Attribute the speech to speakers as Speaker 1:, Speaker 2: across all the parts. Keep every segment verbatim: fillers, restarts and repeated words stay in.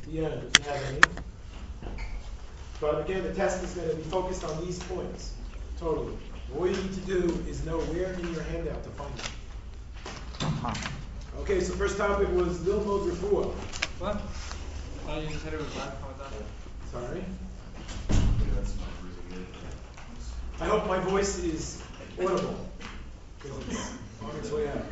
Speaker 1: the end if you have any. But again, the test is going to be focused on these points, totally. All you need to do is know where in your handout to find them.
Speaker 2: Uh-huh.
Speaker 1: Okay, so first topic was Lilmod Refuah.
Speaker 3: What? Oh, you said it was last Ramadan.
Speaker 1: Sorry. I hope my voice is audible, because it's on its way out.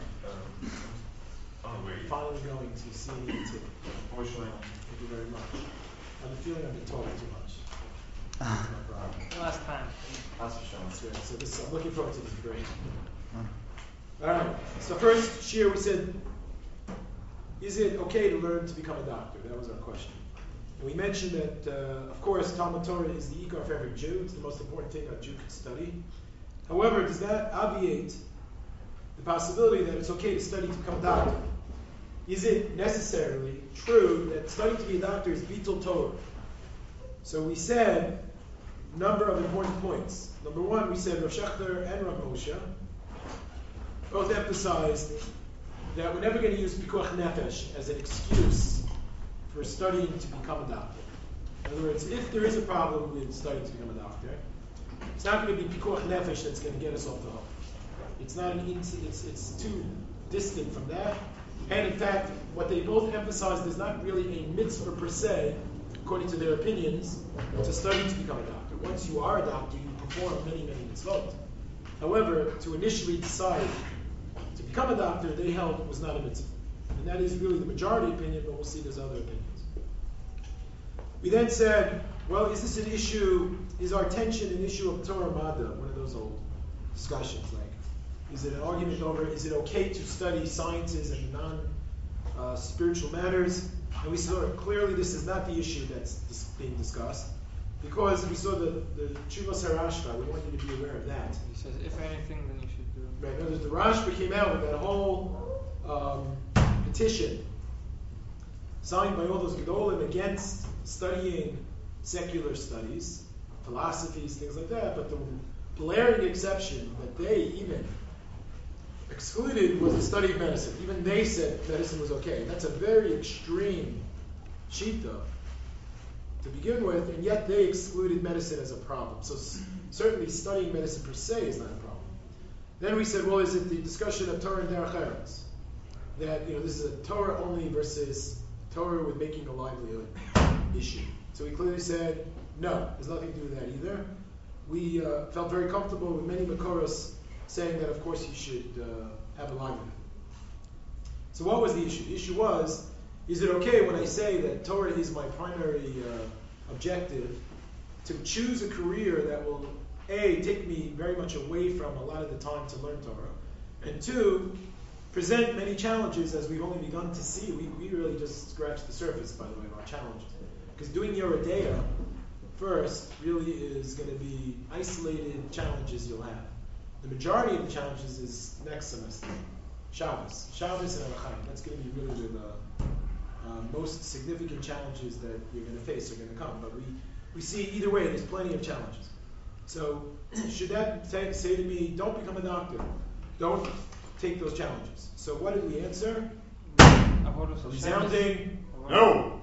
Speaker 1: Finally going to see me too. Thank you very much. I have a feeling I've been talking too much. That's my problem.
Speaker 3: Last time.
Speaker 1: That's right. So this, I'm looking forward to this break. All right. So first, Shir, we said, is it okay to learn to become a doctor? That was our question. And we mentioned that, uh, of course, Talmud Torah is the ikar of every Jew. It's the most important thing a Jew can study. However, does that obviate the possibility that it's okay to study to become a doctor? Is it necessarily true that studying to be a doctor is bitul Torah? So we said a number of important points. Number one, we said Rav Shechter and Rav Moshe both emphasized that we're never going to use pikuach nefesh as an excuse for studying to become a doctor. In other words, if there is a problem with studying to become a doctor, it's not going to be pikuach nefesh that's going to get us off the hook. It's not an it's it's too distant from that. And in fact, what they both emphasized is not really a mitzvah per se, according to their opinions, to study to become a doctor. Once you are a doctor, you perform many, many mitzvot. However, to initially decide to become a doctor, they held was not a mitzvah. And that is really the majority opinion, but we'll see there's other opinions. We then said, well, is this an issue, is our tension an issue of Torah Mada, one of those old discussions, like, is it an argument over, is it okay to study sciences and non-spiritual uh, matters? And we saw clearly this is not the issue that's dis- being discussed, because we saw the, the Chuvas HaRashba, we want you to be aware of that.
Speaker 3: He says, if anything, then you should do it.
Speaker 1: Right, in other words, the Rashba came out with that whole um, petition signed by all those Gedolim against studying secular studies, philosophies, things like that, but the glaring exception that they even excluded was the study of medicine. Even they said medicine was okay. That's a very extreme shita to begin with, and yet they excluded medicine as a problem. So s- certainly studying medicine per se is not a problem. Then we said, well, is it the discussion of Torah and Derech Eretz? That, you know, this is a Torah only versus Torah with making a livelihood issue. So we clearly said, no, there's nothing to do with that either. We uh, felt very comfortable with many Makoros saying that, of course, you should uh, have a livelihood. So what was the issue? The issue was, is it okay when I say that Torah is my primary uh, objective to choose a career that will, A, take me very much away from a lot of the time to learn Torah, and two, present many challenges as we've only begun to see. We, we really just scratched the surface, by the way, of our challenges. Because doing Yoreh De'ah first really is going to be isolated challenges you'll have. The majority of the challenges is next semester. Shabbos. Shabbos and Arachayim. That's going to be really the uh, most significant challenges that you're going to face are going to come. But we, we see either way, there's plenty of challenges. So should that say, say to me, don't become a doctor. Don't take those challenges. So what did we answer? A resounding no.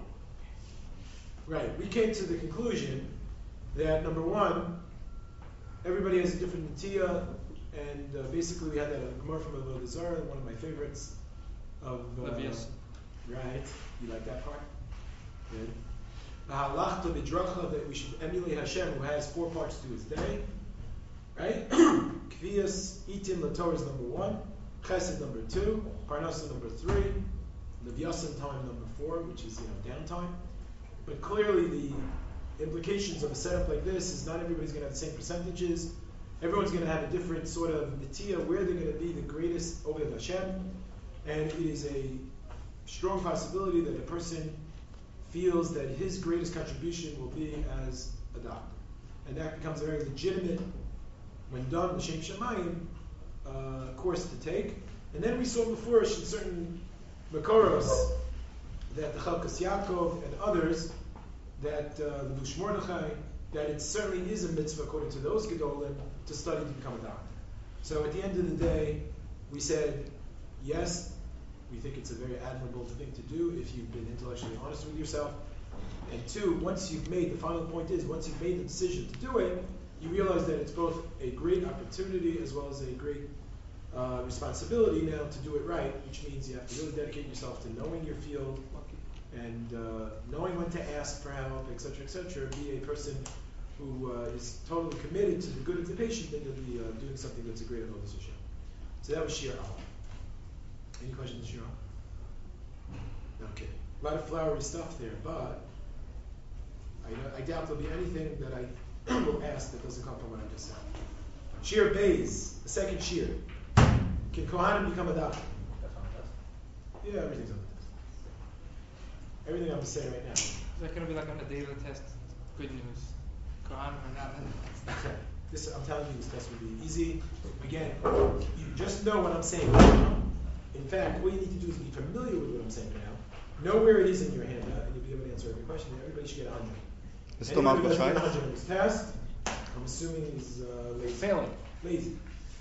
Speaker 1: Right. We came to the conclusion that, number one, everybody has a different netiya, and uh, basically we had that a Gemara from Avodah Zarah, one of my favorites. Of uh, right. You like that part? Good. Halachta b'dracha, that we should emulate Hashem, who has four parts to his day. Right? Kvias itim l'Torah is number one. Chesed number two. Parnasa number three. Levyasan time number four, which is, you know, downtime. But clearly the implications of a setup like this is not everybody's going to have the same percentages. Everyone's going to have a different sort of netiya, where they're going to be the greatest Oved Hashem. And it is a strong possibility that a person feels that his greatest contribution will be as a doctor. And that becomes a very legitimate, when done, l'shem shamayim, uh, course to take. And then we saw before in certain Makoros that the Chalkas Yaakov and others, that uh, the Bush Mordechai, that it certainly is a mitzvah according to those Gedolim to study to become a doctor. So at the end of the day, we said, yes, we think it's a very admirable thing to do if you've been intellectually honest with yourself. And two, once you've made, the final point is, once you've made the decision to do it, you realize that it's both a great opportunity as well as a great uh, responsibility now to do it right, which means you have to really dedicate yourself to knowing your field and uh, knowing when to ask for help, et cetera, et cetera. Be a person who uh, is totally committed to the good of the patient, then you'll be uh, doing something that's a great avodas Hashem. So that was Shir Al. Any questions, Shir Al? Okay. A lot of flowery stuff there, but I, I doubt there'll be anything that I will ask that doesn't come from what I just said. Shir Beis, the second Shir. Can Kohanim become a doctor?
Speaker 2: That's on the test.
Speaker 1: Yeah, everything's on the test. Everything I'm saying right now.
Speaker 3: Is that going to be like on the daily test? Good news. Kohanim or not?
Speaker 1: Okay. This, I'm telling you, this test will be easy. Again, you just know what I'm saying right now. In fact, what you need to do is be familiar with what I'm saying right now. Know where it is in your handout, and you'll be able to answer every question. Everybody should get one hundred.
Speaker 4: It's
Speaker 1: Anyone
Speaker 4: still
Speaker 1: who
Speaker 4: multiple
Speaker 1: doesn't get
Speaker 4: choice.
Speaker 1: one hundred on this test, I'm assuming he's uh, lazy.
Speaker 3: Failing.
Speaker 1: Lazy.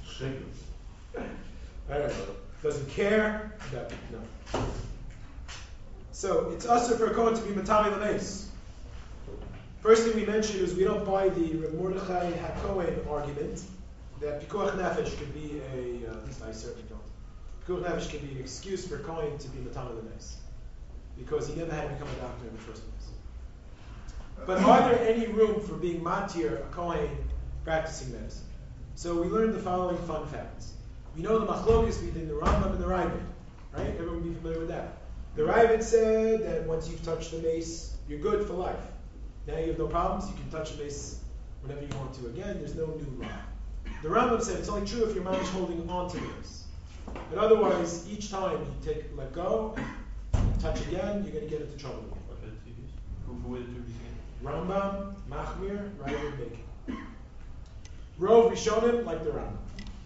Speaker 1: All right. Doesn't care. No. no. So it's usher for a Kohen to be matami l'meis. First thing we mentioned is we don't buy the Reb Mordechai HaKohen argument that pikuach nefesh could be a, uh, at least I certainly don't. Pikuach nefesh could be an excuse for Kohen to be matami l'meis because he never had to become a doctor in the first place. But are there any room for being matir a Kohen practicing medicine? So we learned the following fun facts. We know the machlokes between the Rambam and the Ravid, right? Everyone be familiar with that. The Ravid said that once you've touched the mace, you're good for life. Now you have no problems. You can touch the mace whenever you want to. Again, there's no new law. The Rambam said it's only true if your mind is holding on to the mace. But otherwise, each time you take let go, and touch again, you're going to get into trouble again.
Speaker 2: What are the two views? Who, who were the two views again?
Speaker 1: Rambam, Machmir, Ravid, Bacon. Rov Rishonim like the Rambam.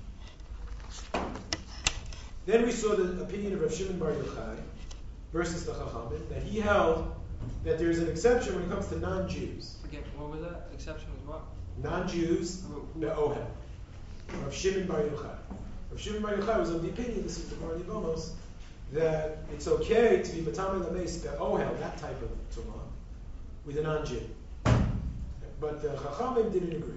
Speaker 1: Then we saw the opinion of Rav Shimon Bar Yochai versus the Chachamim, that he held that there's an exception when it comes to non-Jews.
Speaker 3: Again, what was that? Exception is what?
Speaker 1: Non-Jews,
Speaker 3: Who-
Speaker 1: the Ohel. Rav Shimon Bar Yochai. Rav Shimon Bar Yochai was of the opinion, this is the Gemara Yevamos, that it's okay to be Matami Lameis, the Ohel, that type of Tumah, with a non-Jew. But the Chachamim didn't agree.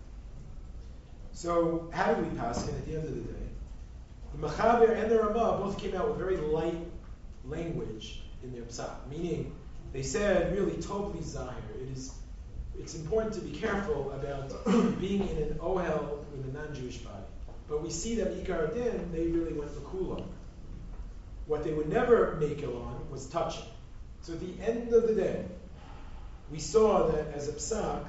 Speaker 1: So, how do we pass it at the end of the day? The Mechaber and the Ramah both came out with very light language in their psak, meaning they said really totally zahir. It is, it's important to be careful about being in an ohel with a non-Jewish body. But we see that Ikar Din, they really went l'kula. What they would never make it on was touching. So at the end of the day, we saw that as a psak,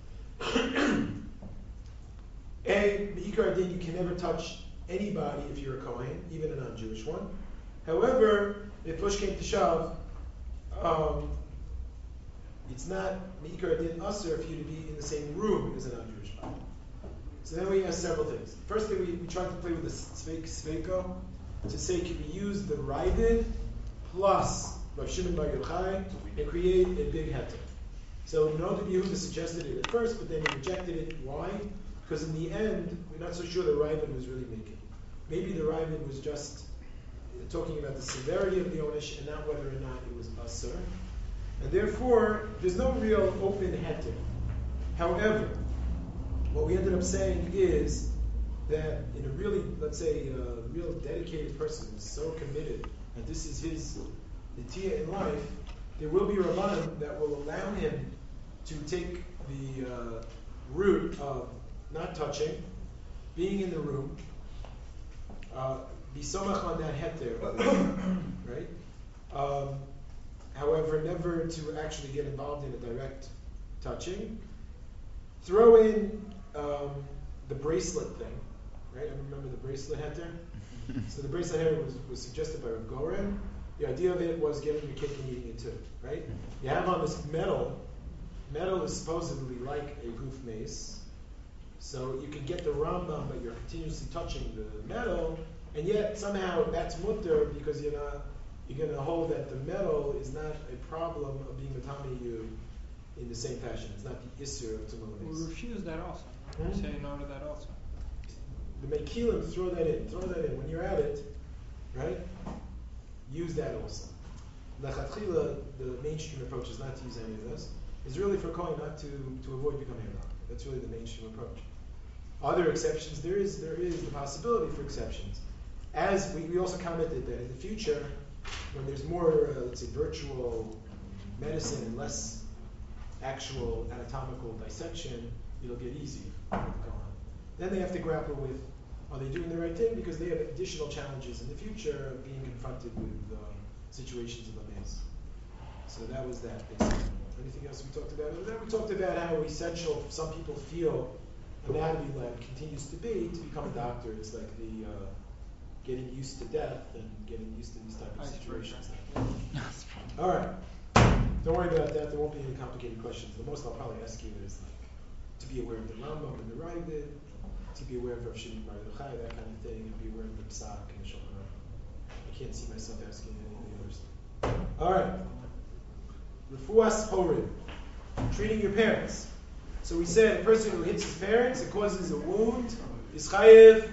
Speaker 1: A, Ikar Din, you can never touch anybody if you're a Kohen, even a non-Jewish one. However, if push came to shove, um, it's not Meikar Din Aser for you to be in the same room as a non-Jewish body. So then we asked several things. First thing, we, we tried to play with the Sveik Sveiko to say, can we use the Ravid plus Rav Shimon Bar Yochai and create a big heter? So Noda Yehuda suggested it at first, but then he rejected it. Why? Because in the end, we're not so sure the Ravid was really making it. Maybe the Ravid was just talking about the severity of the Onish and not whether or not it was Asr. And therefore, there's no real open heter. However, what we ended up saying is that in a really, let's say, a real dedicated person who's so committed, and this is his netiya in life, there will be Rabbanim that will allow him to take the uh, route of not touching, being in the room, uh, be somach on that heter, right? Um, however, never to actually get involved in a direct touching. Throw in um, the bracelet thing, right? I remember the bracelet heter. So the bracelet heter was, was suggested by Rav Goren. The idea of it was getting your cake and eating it too, right? You have on this metal. Metal is supposedly like a goof mace. So you can get the Rambam, but you're continuously touching the metal, and yet somehow that's mutter because you're not, you're going to hold that the metal is not a problem of being matami you in the same fashion. It's not the isser of tumah
Speaker 3: We
Speaker 1: mace.
Speaker 3: refuse that also.
Speaker 1: Hmm?
Speaker 3: We say no to that also.
Speaker 1: The mekilim, throw that in. Throw that in when you're at it, right? Use that also. lechatchila, the mainstream approach is not to use any of this. Is really for Kohen not to, to avoid becoming a doctor. That's really the mainstream approach. Other exceptions, there is there is the possibility for exceptions. As we, we also commented that in the future, when there's more, uh, let's say, virtual medicine and less actual anatomical dissection, it'll get easier. Then they have to grapple with, are they doing the right thing? Because they have additional challenges in the future of being confronted with uh, situations in the maze. So that was that, basically. Anything else we talked about? And then we talked about how essential some people feel anatomy lab continues to be to become a doctor. It's like the uh, getting used to death and getting used to these type of situations. All right. Don't worry about that. There won't be any complicated questions. The most I'll probably ask you is like to be aware of the Rambam and the Ravid, to be aware of Rav Shimon Bar Yochai, that kind of thing, and be aware of the Psak and the Shulchan Aruch. I can't see myself asking any of the other stuff. All right. Refuas Horid, treating your parents. So we said a person who hits his parents and causes a wound is chayev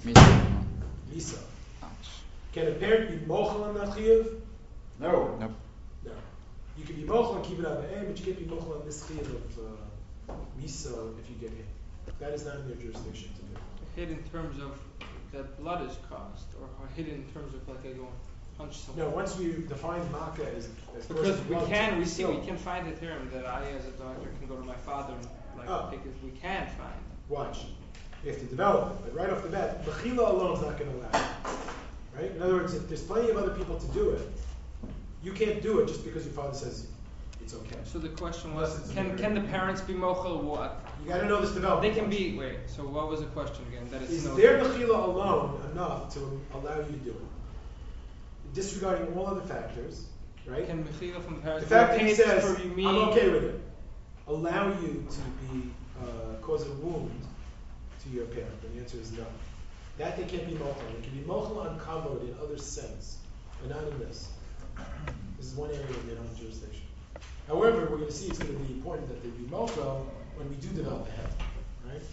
Speaker 1: misa. Can a parent be mochel on that chayev?
Speaker 4: No.
Speaker 5: Nope.
Speaker 1: No. You can be mochel and keep it out of aim, but you can't be mochel on this chayev of uh, misa if you get hit. That is not in their jurisdiction to do.
Speaker 3: Hit in terms of that blood is caused, or hit in terms of like I go and punch someone.
Speaker 1: No, once we define makkah as, as
Speaker 3: Because we
Speaker 1: blood,
Speaker 3: can, we
Speaker 1: it's
Speaker 3: see,
Speaker 1: still-
Speaker 3: we can find a term that I, as a doctor, can go to my father and like
Speaker 1: Oh.
Speaker 3: take it. We can find.
Speaker 1: Watch. You have to develop it, but right off the bat, mechila alone is not going to allow it. Right? In other words, if there's plenty of other people to do it, you can't do it just because your father says it's okay.
Speaker 3: So the question was,
Speaker 2: Unless it's
Speaker 3: can
Speaker 2: an
Speaker 3: can the parents be mochel? What?
Speaker 1: You got to know this development.
Speaker 3: They can be. Wait. So what was the question again? That it's
Speaker 1: Is
Speaker 3: no.
Speaker 1: their mechila alone enough to allow you to do it? Disregarding all other factors, right?
Speaker 3: Can mechila from the parents?
Speaker 1: The fact that he
Speaker 3: paid
Speaker 1: says,
Speaker 3: for you, me,
Speaker 1: I'm okay with it, allow you to be, uh, cause a wound to your parent? And the answer is no. That they can't be mochel. They can be mochel on kamod in other sense, but not in this. This is one area of their own jurisdiction. However, we're going to see it's going to be important that they be mochel when we do develop a head, right?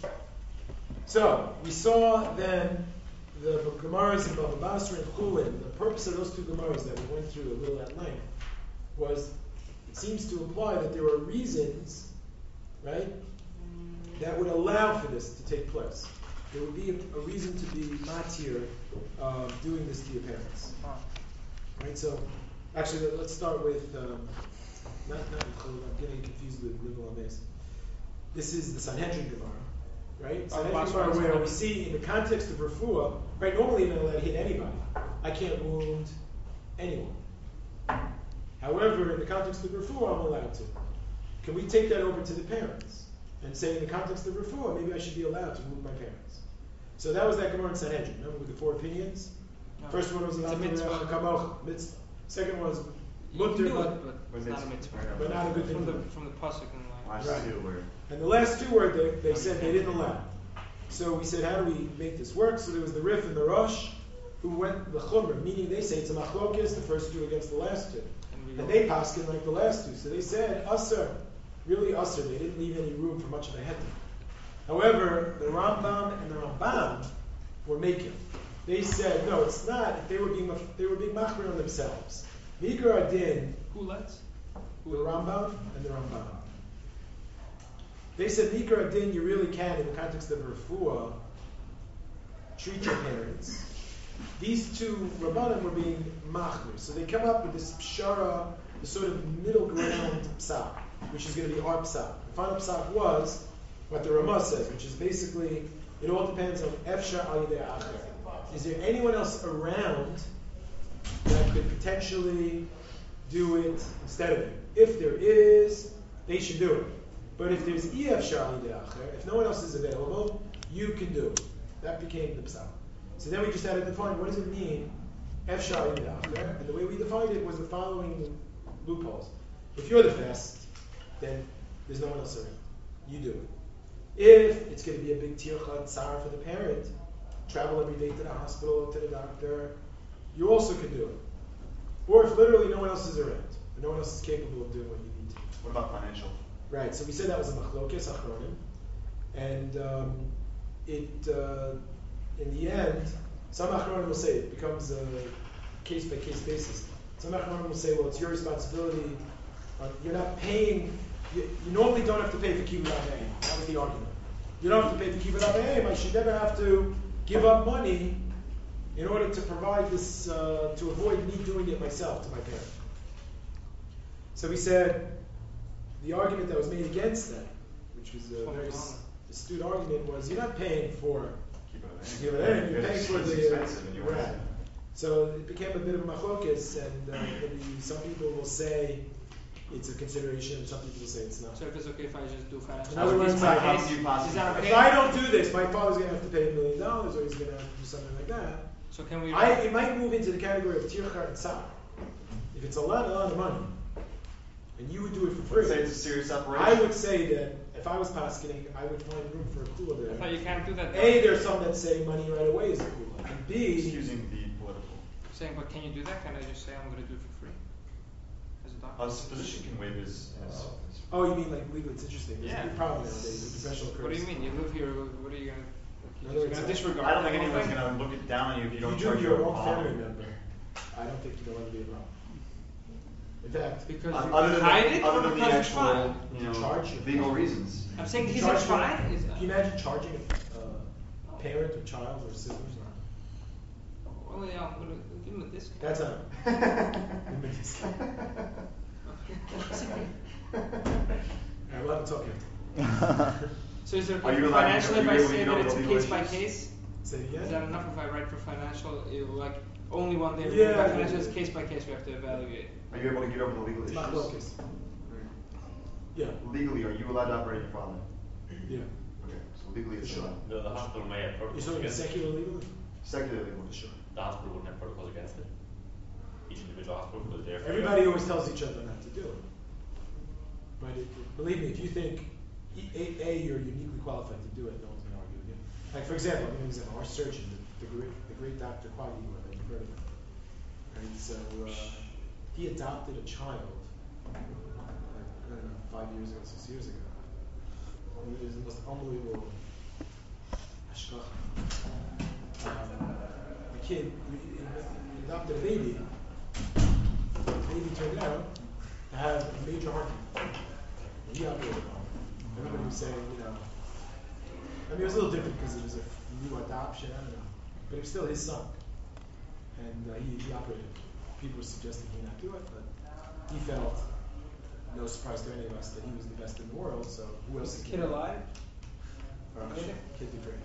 Speaker 1: So, we saw then the Gemaras in Bava Basra and Chulin. The purpose of those two Gemaras that we went through a little at length was, it seems to imply that there are reasons, right, that would allow for this to take place. There would be a, a reason to be matir uh, doing this to your parents. Right, so actually let- let's start with, um, not, not with Chulin, I'm getting confused with Limal Ames. This is the Sanhedrin Gemara, right?
Speaker 3: Oh,
Speaker 1: Sanhedrin
Speaker 3: last
Speaker 1: Gemara
Speaker 3: one,
Speaker 1: where we
Speaker 3: Sanhedrin.
Speaker 1: see in the context of refuah, right, normally you're not allowed to hit anybody. I can't wound anyone. However, in the context of refuah, I'm allowed to. Can we take that over to the parents and say in the context of refuah, maybe I should be allowed to wound my parents? So that was that Gemara in Sanhedrin. Remember with the four opinions?
Speaker 3: No.
Speaker 1: First one was
Speaker 3: It's a
Speaker 1: allowed to
Speaker 3: mitzvah.
Speaker 1: kamoch, mitzvah. Second was
Speaker 3: You can
Speaker 1: mutter,
Speaker 3: do
Speaker 1: but,
Speaker 3: it, but it's not a mitzvah.
Speaker 1: but not a good thing
Speaker 3: From
Speaker 1: to
Speaker 3: the
Speaker 1: do.
Speaker 3: from the pasuk and like.
Speaker 4: Last
Speaker 1: Right.
Speaker 4: two were.
Speaker 1: And the last two were they, they said they didn't allow. So we said, how do we make this work? So there was the Rif and the Rosh who went the Chumrah, meaning they say it's a machlokes, the first two against the last two.
Speaker 3: And we
Speaker 1: And
Speaker 3: go-
Speaker 1: they paskin like the last two. So they said, Usser, really Usser. They didn't leave any room for much of a heter. However, the Rambam and the Rambam were making. They said, no, it's not. If they were being, they were being machmir on themselves. Mikra Adin,
Speaker 3: Who lets?
Speaker 1: the Rambam and the Rambam. They said, Mikra Adin, you really can, in the context of refuah, treat your parents. These two Rabbanim were being machmir. So they come up with this pshara, the sort of middle ground psak, which is going to be our psak. The final psak was what the Ramah says, which is basically, it all depends on efshar al yidei acher. Is there anyone else around that could potentially do it instead of you? If there is, they should do it. But if there's efshar al yidei acher, if no one else is available, you can do it. That became the psak. So then we just had to define what does it mean, efshar al yidei acher, and the way we defined it was the following loopholes. If you're the best, then there's no one else around. You do it. If it's going to be a big tircha tsar for the parent, travel every day to the hospital, to the doctor, you also can do it. Or if literally no one else is around, and no one else is capable of doing what you need to.
Speaker 4: What about financial?
Speaker 1: Right, so we said that was a machlokes achronim, and um, it, uh, in the end, some achronim will say it becomes a case-by-case basis. Some Achronim will say, well, it's your responsibility. Uh, you're not paying. You, you normally don't have to pay for kibbutz avayim. That was the argument. You don't have to pay for kibbutz avayim. I should never have to give up money in order to provide this, uh, to avoid me doing it myself to my parents. So we said the argument that was made against that, which was a very s- astute argument, was you're not paying for kibbutz avayim. You're paying for the right. So it became a bit of a machlokas, and uh, maybe some people will say it's a consideration, some people will say it's not.
Speaker 3: So if it's okay if I just do financial
Speaker 1: In other words,
Speaker 3: in my
Speaker 1: like,
Speaker 3: case, is that okay?
Speaker 1: If I don't do this, my father's going to have to pay a million dollars, or he's going to have to do something like that.
Speaker 3: So can we?
Speaker 1: I, it might move into the category of tircha and tzar. If it's a lot, a lot of money, and you would do it for free.
Speaker 4: Let's say it's a serious operation.
Speaker 1: I would say that if I was paskening, I would find room for a kula
Speaker 3: I
Speaker 1: there.
Speaker 3: thought you can't do that.
Speaker 1: A, there's some that say money right away is a kula, and B,
Speaker 4: Excusing the political.
Speaker 3: I'm saying, but can you do that? Can I just say I'm going to do it for free? As a doctor?
Speaker 4: A physician can waive his. his, his
Speaker 1: oh, you mean like legal? It's interesting. There's
Speaker 3: Yeah.
Speaker 1: a big problem nowadays with professional
Speaker 3: What do you
Speaker 1: courtesy.
Speaker 3: mean? You live here. What are you going to?
Speaker 1: In
Speaker 3: You're
Speaker 1: other
Speaker 3: just going
Speaker 1: words,
Speaker 3: to disregard?
Speaker 4: I don't think
Speaker 3: the whole
Speaker 4: anyone's
Speaker 3: thing?
Speaker 4: going to look it down on you if you
Speaker 1: If
Speaker 4: don't
Speaker 1: you
Speaker 4: charge
Speaker 1: do
Speaker 4: your
Speaker 1: your own
Speaker 4: father.
Speaker 1: family member, I don't think you don't want to be involved. In fact,
Speaker 3: Because
Speaker 4: Uh,
Speaker 3: you
Speaker 4: other than
Speaker 3: hide
Speaker 4: the,
Speaker 3: it,
Speaker 4: other
Speaker 3: or
Speaker 4: than the
Speaker 3: because it's
Speaker 4: actual,
Speaker 3: fine?
Speaker 4: you know,
Speaker 1: Charge you.
Speaker 4: legal reasons.
Speaker 3: I'm saying
Speaker 1: you
Speaker 3: because
Speaker 1: charge
Speaker 3: it's
Speaker 1: your-
Speaker 3: fine. Is,
Speaker 1: can you imagine charging a uh, parent or child or siblings?
Speaker 3: well, yeah, I'm going to give him a discount.
Speaker 1: That's not. Alright, we'll have to talk after.
Speaker 3: So is there
Speaker 4: Are you
Speaker 3: okay
Speaker 4: allowed-
Speaker 3: financially
Speaker 4: are
Speaker 3: if
Speaker 4: you
Speaker 3: I
Speaker 4: able to
Speaker 3: say
Speaker 4: get
Speaker 3: that
Speaker 4: over
Speaker 3: it's a
Speaker 4: legal
Speaker 3: case by
Speaker 4: issues?
Speaker 3: case?
Speaker 1: Say it
Speaker 3: Is
Speaker 1: again?
Speaker 3: that enough if I write for financial? It, like only one day.
Speaker 1: Yeah,
Speaker 3: by
Speaker 1: yeah,
Speaker 3: financial,
Speaker 1: yeah.
Speaker 3: it's case by case. We have to evaluate.
Speaker 4: Are you able to get over the legal
Speaker 1: It's
Speaker 4: issues?
Speaker 1: not locus. Yeah,
Speaker 4: Legally, are you allowed to operate your father?
Speaker 1: yeah.
Speaker 4: Okay, so legally it's
Speaker 1: Sure.
Speaker 4: allowed.
Speaker 5: The, the hospital may have
Speaker 1: You're
Speaker 5: protocols
Speaker 1: talking
Speaker 5: against it.
Speaker 1: secular legal?
Speaker 4: Secular legal.
Speaker 1: Sure.
Speaker 5: The hospital wouldn't have protocols against it. Each individual hospital was there. for
Speaker 1: Everybody always tells each other not to do it. But it, believe me, if you think, e- A, A, you're uniquely qualified to do it, no one's going to argue with you. Like, for example, I'm going to example, our surgeon, the, the, great, the great Doctor Quaggy, whether you've heard of him. Right, so uh, he adopted a child, like, I don't know, five years ago, six years ago. It was the most unbelievable hashgacha. Um, the kid, we, he adopted a baby. The baby turned out to have a major heart attack. And he operated on it. Everybody was saying, you know, I mean, it was a little different because it was a new adoption, I don't know. But it was still his son. And uh, he, he operated. People were suggesting he not do it, but he felt, no surprise to any of us, that he was the best in the world, so who else
Speaker 3: Is
Speaker 1: is
Speaker 3: the kid
Speaker 1: gonna-
Speaker 3: alive?
Speaker 1: Uh,
Speaker 3: Okay.
Speaker 1: Kid did great.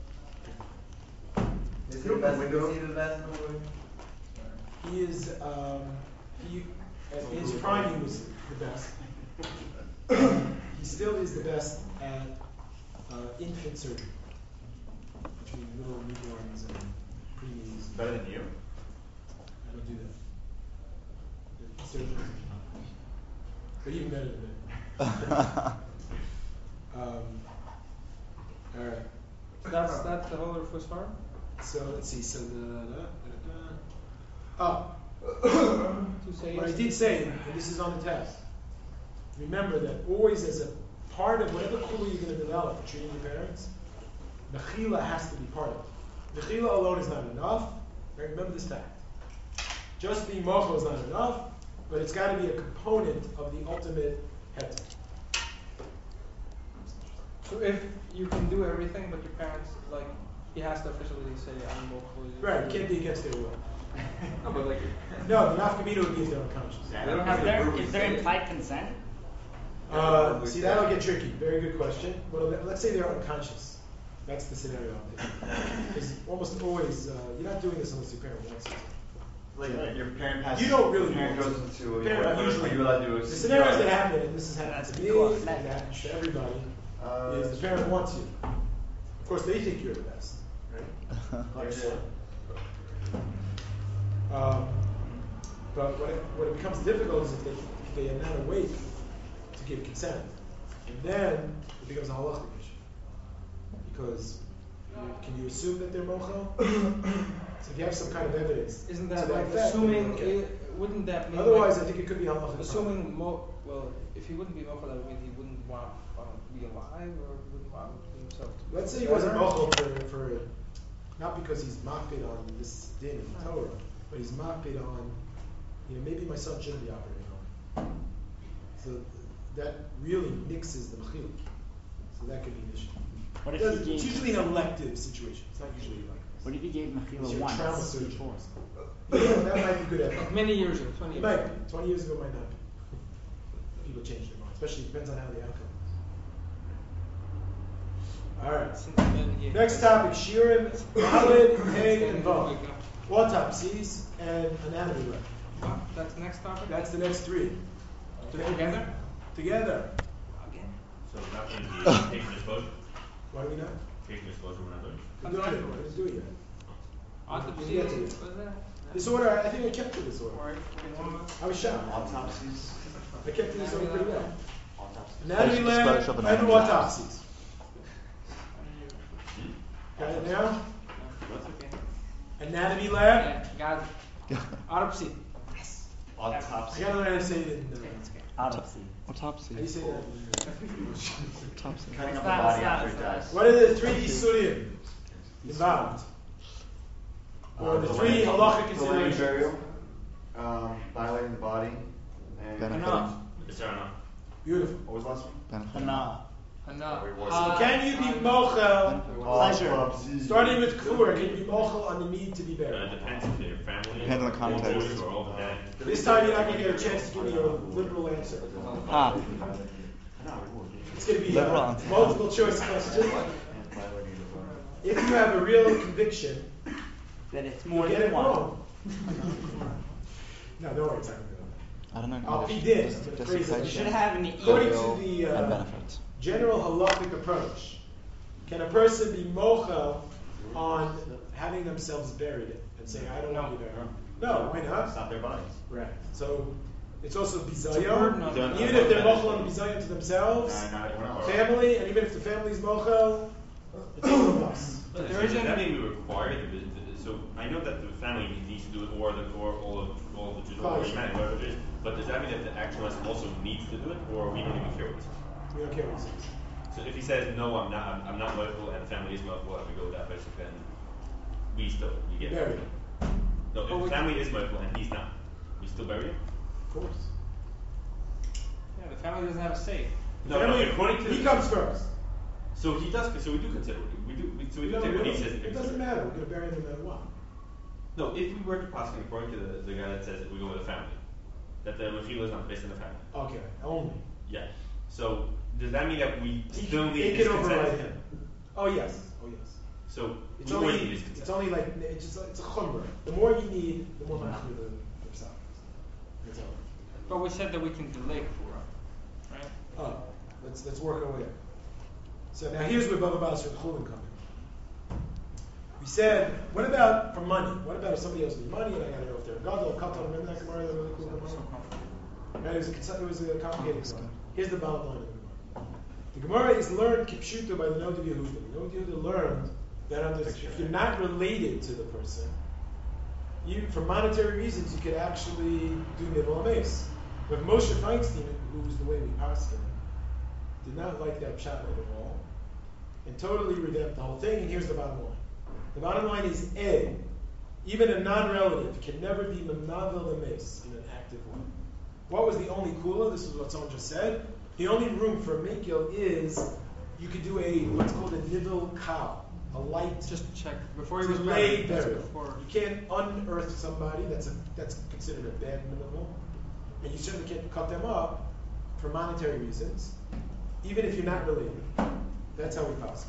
Speaker 6: Is he the best, is he the best in the world?
Speaker 1: He is, um, he, at his prime, he was the best. He still is the best at uh, infant surgery, between little newborns and preemies.
Speaker 4: Better than you?
Speaker 1: I don't do that. The surgeon is- But even better than me. um, all right.
Speaker 3: So that's that's the whole Rufus farm.
Speaker 1: So let's see. So the da, da, da.
Speaker 3: To
Speaker 1: oh,
Speaker 3: say
Speaker 1: what I
Speaker 3: yes.
Speaker 1: did say, and this is on the test. Remember that always, as a part of whatever kula you're going to develop for treating your parents, mechila has to be part of it. Mechila alone is not enough. Right? Remember this fact. Just being mochel is not enough, but it's got to be a component of the ultimate heter.
Speaker 3: So if you can do everything, but your parents like, he has to officially say I'm local.
Speaker 1: Right? It can't be against their will.
Speaker 3: No, but like.
Speaker 1: No, the nafkamina would be if they're unconscious.
Speaker 4: Yeah,
Speaker 7: They don't
Speaker 4: that's
Speaker 7: have their,
Speaker 4: brutally
Speaker 7: is there
Speaker 4: stated.
Speaker 7: implied consent?
Speaker 1: Uh, see, that'll get tricky. Very good question. Well, let- let's say they're unconscious. That's the scenario I'm thinking. Because almost always, uh, you're not doing this unless your parent wants you to.
Speaker 4: Like your parent passes.
Speaker 1: You don't really
Speaker 4: Your parent
Speaker 1: want
Speaker 4: goes
Speaker 1: to.
Speaker 4: into.
Speaker 1: Parent
Speaker 4: Are you
Speaker 1: usually-
Speaker 4: allowed to do a
Speaker 1: The
Speaker 4: C P R?
Speaker 1: scenarios that happen, and this has happened
Speaker 7: That's
Speaker 1: to me,
Speaker 7: cool.
Speaker 1: and it happens to everybody,
Speaker 4: Uh,
Speaker 1: is the parent wants you. Of course, they think you're the best, right? Like so. Um, but what it, what it becomes difficult is if they, if they are not awake to give consent. And then it becomes a halachic issue. Because you, can you assume that they're mochel? So if you have some kind of evidence.
Speaker 3: Isn't
Speaker 1: to
Speaker 3: that like
Speaker 1: effect, then
Speaker 3: assuming?
Speaker 1: okay.
Speaker 3: It, wouldn't that mean?
Speaker 1: Otherwise,
Speaker 3: like,
Speaker 1: I think it could be halachic.
Speaker 3: assuming mo well, if he wouldn't be mochel, that would mean he wouldn't want uh, to be alive or wouldn't want himself. To be
Speaker 1: Let's say he
Speaker 3: better.
Speaker 1: wasn't mochel for, for, not because he's makpid on this din of the Torah, but he's makpid on you know, maybe my son shouldn't be operating on me. So that really mixes the mechila. So that could be an issue.
Speaker 7: What
Speaker 1: It
Speaker 7: if
Speaker 1: doesn't-
Speaker 7: he
Speaker 1: it's
Speaker 7: gave-
Speaker 1: usually an elective situation. It's not usually like this.
Speaker 7: What if you gave
Speaker 1: It's
Speaker 7: Mechila
Speaker 1: your
Speaker 7: once
Speaker 1: trauma surgeon.
Speaker 7: before?
Speaker 1: Yeah, that might be good advice.
Speaker 3: Many years ago, twenty
Speaker 1: It
Speaker 3: years
Speaker 1: might
Speaker 3: ago.
Speaker 1: be. Twenty years ago, it might not be. People change their mind, especially it depends on how the outcome is. All right.
Speaker 3: Since then, he-
Speaker 1: Next topic: shiurim, valid, hay, and vav. Autopsies and anatomy lab.
Speaker 3: What? That's the next topic?
Speaker 1: That's the next three.
Speaker 3: They're together?
Speaker 1: Together.
Speaker 3: Again.
Speaker 5: So that means we take disclosure,
Speaker 1: Why do we not?
Speaker 5: take disclosure we're not doing.
Speaker 1: We're doing it. We're doing it.
Speaker 3: Autopsy,
Speaker 1: We'll get
Speaker 3: what
Speaker 1: to
Speaker 3: is
Speaker 1: it.
Speaker 3: that?
Speaker 1: This order, I think I kept to this order.
Speaker 3: Or,
Speaker 1: I was shocked.
Speaker 4: Autopsies.
Speaker 1: I kept to this order pretty well.
Speaker 4: Autopsies.
Speaker 1: Anatomy
Speaker 6: Special-
Speaker 1: lab
Speaker 6: special
Speaker 1: and
Speaker 6: anatomy
Speaker 1: autopsies. Got it now?
Speaker 3: That's okay.
Speaker 1: Anatomy lab.
Speaker 3: Yeah, got it. Autopsy.
Speaker 1: I
Speaker 4: Autopsy.
Speaker 1: gotta learn how to say it in. Uh,
Speaker 3: Okay, it's okay.
Speaker 7: Autopsy.
Speaker 6: Autopsy.
Speaker 1: how do you say that?
Speaker 6: Autopsy.
Speaker 4: Cutting up the
Speaker 7: Stop,
Speaker 4: body
Speaker 7: stop,
Speaker 4: after it
Speaker 7: stop.
Speaker 4: dies.
Speaker 1: What are the three isurim involved? Or
Speaker 4: Uh,
Speaker 1: the
Speaker 4: the
Speaker 1: three
Speaker 4: laying-
Speaker 1: halachic
Speaker 4: the laying
Speaker 1: considerations?
Speaker 4: burial, um, violating the body, and
Speaker 6: Benefiting.
Speaker 3: Enough.
Speaker 5: Is there enough?
Speaker 1: Beautiful.
Speaker 4: what was the last one?
Speaker 6: Benefiting.
Speaker 7: Hana.
Speaker 3: Enough.
Speaker 4: Reward.
Speaker 3: Uh,
Speaker 1: Can you be mochel,
Speaker 7: Pleasure.
Speaker 4: Autopsy.
Speaker 1: starting with klur, can you be mochel on the need to be
Speaker 5: Uh,
Speaker 1: buried?
Speaker 5: it depends if your family.
Speaker 6: Depends on the
Speaker 5: or
Speaker 6: context.
Speaker 5: boys Or all the dead.
Speaker 1: This time you're not going to get a chance to give me your liberal answer.
Speaker 6: Ah.
Speaker 4: No, reward.
Speaker 1: It's going to be
Speaker 6: Liberal
Speaker 1: a
Speaker 6: answer.
Speaker 1: multiple choice question.
Speaker 4: And violating the body.
Speaker 1: If you have a real conviction,
Speaker 7: Then it's
Speaker 1: you'll
Speaker 7: more
Speaker 1: get
Speaker 7: than
Speaker 1: it
Speaker 7: one.
Speaker 1: wrong. No, don't worry, it's not going to
Speaker 6: I don't know.
Speaker 1: I'll
Speaker 6: English.
Speaker 1: feed in.
Speaker 6: Just-
Speaker 1: I'm gonna
Speaker 6: just
Speaker 1: phrase it.
Speaker 7: You
Speaker 6: citation.
Speaker 7: should have an E.
Speaker 1: According to
Speaker 6: Goodwill
Speaker 1: the, uh,
Speaker 6: and benefits.
Speaker 1: general halachic approach, can a person be mochel on having themselves buried and saying, I don't want to be buried? No, why not?
Speaker 4: It's not their bodies.
Speaker 1: Right. So it's also
Speaker 3: burden
Speaker 1: bizayon.
Speaker 3: on
Speaker 5: them.
Speaker 1: Even if they're mochel on the bizayon to themselves,
Speaker 4: No, no, we're not.
Speaker 1: family, and even if the family's mochel, it's all of us.
Speaker 5: But
Speaker 3: There
Speaker 5: so
Speaker 3: isn't-
Speaker 5: does that mean we require the, the, the, so I know that the family needs to do it, or the, or all of, all of the Jews, or
Speaker 1: Fine.
Speaker 5: humanity, whatever it is, but does that mean that the actual person also needs to do it, or we don't even care what he says?
Speaker 1: We don't care what he says.
Speaker 5: So if he says, no, I'm not, I'm, I'm not local, and the family is local, and we go with that person, then we still, we get
Speaker 1: Bury
Speaker 5: it.
Speaker 1: him.
Speaker 5: No,
Speaker 3: But
Speaker 5: if
Speaker 3: we
Speaker 5: the family is local and he's not, we still bury him?
Speaker 1: Of course.
Speaker 3: Yeah, the family doesn't have a say.
Speaker 1: The
Speaker 5: No, no,
Speaker 1: family-
Speaker 5: according to
Speaker 1: he
Speaker 5: the-
Speaker 1: comes first.
Speaker 5: So he does, so we do consider it, we do, we, so we do
Speaker 1: No,
Speaker 5: take
Speaker 1: we
Speaker 5: what he
Speaker 1: don't.
Speaker 5: says. into
Speaker 1: It doesn't
Speaker 5: consideration.
Speaker 1: matter. We're going to bury him no matter what.
Speaker 5: No, if we were to pass it according to the, the guy that says that we go with a family, that the mechila is not based on the family.
Speaker 1: Okay, only.
Speaker 5: Yeah. So does that mean that we
Speaker 1: He
Speaker 5: still
Speaker 1: can,
Speaker 5: need
Speaker 1: it
Speaker 5: his
Speaker 1: can
Speaker 5: consent?
Speaker 1: override him. Oh yes. Oh yes.
Speaker 5: So
Speaker 1: It's
Speaker 5: we always
Speaker 1: only
Speaker 5: need his
Speaker 1: it's
Speaker 5: consent.
Speaker 1: only like it's just it's a chumrah. The more you need, the more machmir the themselves. That's all.
Speaker 3: But we said that we can delay Kura, right?
Speaker 1: Oh, let's let's work our way up. So now here's where Baba Basra and Chulin come in. We said, what about for money? What about if somebody owes me money and I gotta know if they're a gadol, katan? Remember that Gemara, that really cool Gemara? Right, it was a conce- it was a complicated Gemara. Here's the bottom line of the Gemara. The Gemara is learned kipshuta by the Nod of Yehuda. The Nod of Yehuda learned that under, if you're not related to the person, you for monetary reasons you could actually do nibul ames. But Moshe Feinstein, who was the way we passed him, did not like that pshat at all, and totally revamped the whole thing. And here's the bottom line: the bottom line is A. Even a non-relative can never be menavel ames in an active way. What was the only kula? This is what someone just said. The only room for a mikil is you could do a what's called a nivil kal, a light.
Speaker 3: Just check before he was
Speaker 1: Delay
Speaker 3: married.
Speaker 1: burial.
Speaker 3: Before.
Speaker 1: You can't unearth somebody. That's a, that's considered a bad minimal, and you certainly can't cut them up for monetary reasons, even if you're not related. That's how we pass.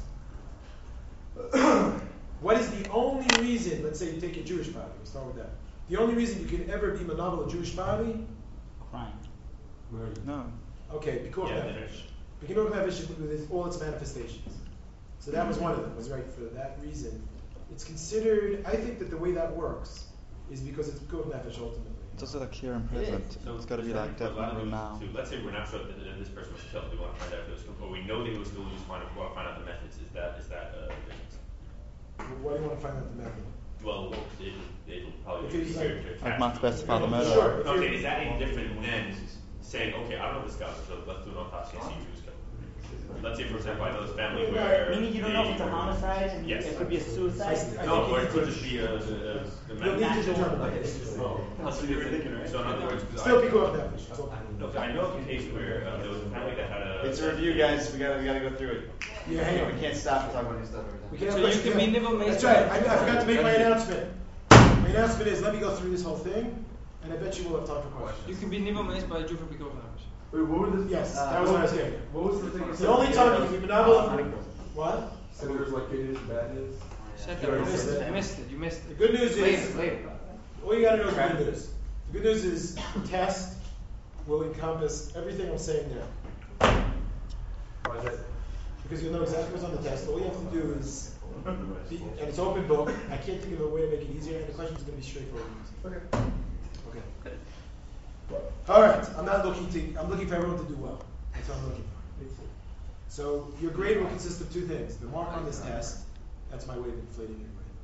Speaker 1: What is the only reason? Let's say you take a Jewish body. We'll start with that. The only reason you can ever be manavel a Jewish body,
Speaker 7: Crime.
Speaker 6: No.
Speaker 1: okay, because
Speaker 5: Yeah,
Speaker 1: nefesh. Because nefesh with all its manifestations. So that was one of them. Was right for that reason. It's considered. I think that the way that works is because it's because nefesh ultimately.
Speaker 6: It's also like here and present.
Speaker 5: So
Speaker 6: It's got to be
Speaker 5: does
Speaker 6: like
Speaker 5: that mean
Speaker 6: definitely
Speaker 5: we're
Speaker 6: now.
Speaker 5: allowed to- Let's say we're not sure that, that this person was killed. We want to find out if it was killed, or we know that he was killed. We just want to, want to find out the methods. Is that is that uh, difference?
Speaker 1: Why do you want to find out the method?
Speaker 5: Well, it it'll probably
Speaker 1: If
Speaker 5: be
Speaker 1: he's
Speaker 5: easier
Speaker 1: like-
Speaker 5: to
Speaker 6: Like
Speaker 5: catch.
Speaker 6: not specify the murder.
Speaker 1: Sure.
Speaker 5: Okay, is that any different than saying, okay, I don't know this guy, so let's do an autopsy and see if he was killed? let's say for example, I know this family where.
Speaker 7: Meaning you don't know if it's a
Speaker 5: they-
Speaker 7: homicide and
Speaker 5: Yes.
Speaker 7: it could be a suicide.
Speaker 1: I
Speaker 5: No,
Speaker 1: think
Speaker 5: or
Speaker 1: you
Speaker 5: it
Speaker 1: need
Speaker 5: could
Speaker 1: to-
Speaker 5: just be a, a, a,
Speaker 1: You'll need to
Speaker 7: Natural.
Speaker 1: determine that. It's
Speaker 5: Oh, so you're thinking, right? So in other words, 'cause
Speaker 1: Still
Speaker 5: I,
Speaker 1: pikuach nefesh. It's all-
Speaker 5: no, 'cause I know of a case where um, there was a family that had a.
Speaker 4: It's a review, guys, we gotta, we gotta go through it.
Speaker 1: Yeah, hang on.
Speaker 4: We can't stop and talk about new stuff every
Speaker 1: We
Speaker 4: time.
Speaker 1: can have
Speaker 3: So you
Speaker 1: questions.
Speaker 3: can be nibble
Speaker 1: That's
Speaker 3: mason.
Speaker 1: right. I, I forgot to make my announcement. My announcement is let me go through this whole thing, and I bet you will have time for questions.
Speaker 3: You can be nibble mace by Jew for Pikoch Nefesh.
Speaker 2: Wait, what were the?
Speaker 1: Yes,
Speaker 7: Uh,
Speaker 1: that was what I was getting. at.
Speaker 2: What was the thing?
Speaker 1: It's the only time you can be monopoly. What?
Speaker 2: So there's like good news and bad news.
Speaker 3: Shut
Speaker 1: You
Speaker 3: up. You
Speaker 1: missed
Speaker 3: missed
Speaker 1: it.
Speaker 3: it. You missed it. You missed
Speaker 1: The
Speaker 3: it.
Speaker 1: good news is
Speaker 3: Later, later.
Speaker 1: all you gotta know is the good news. The good news is the test will encompass everything I'm saying now.
Speaker 2: Why is that?
Speaker 1: Because you'll know exactly what's on the test. All you have to do is, be, and it's open book. I can't think of a way to make it easier, and the questions are going to be straightforward.
Speaker 2: Okay.
Speaker 1: Okay. All right. I'm not looking to. I'm looking for everyone to do well. That's what I'm looking for. So your grade will consist of two things: the mark on this test. That's my way of inflating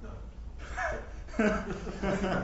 Speaker 1: your grade. No.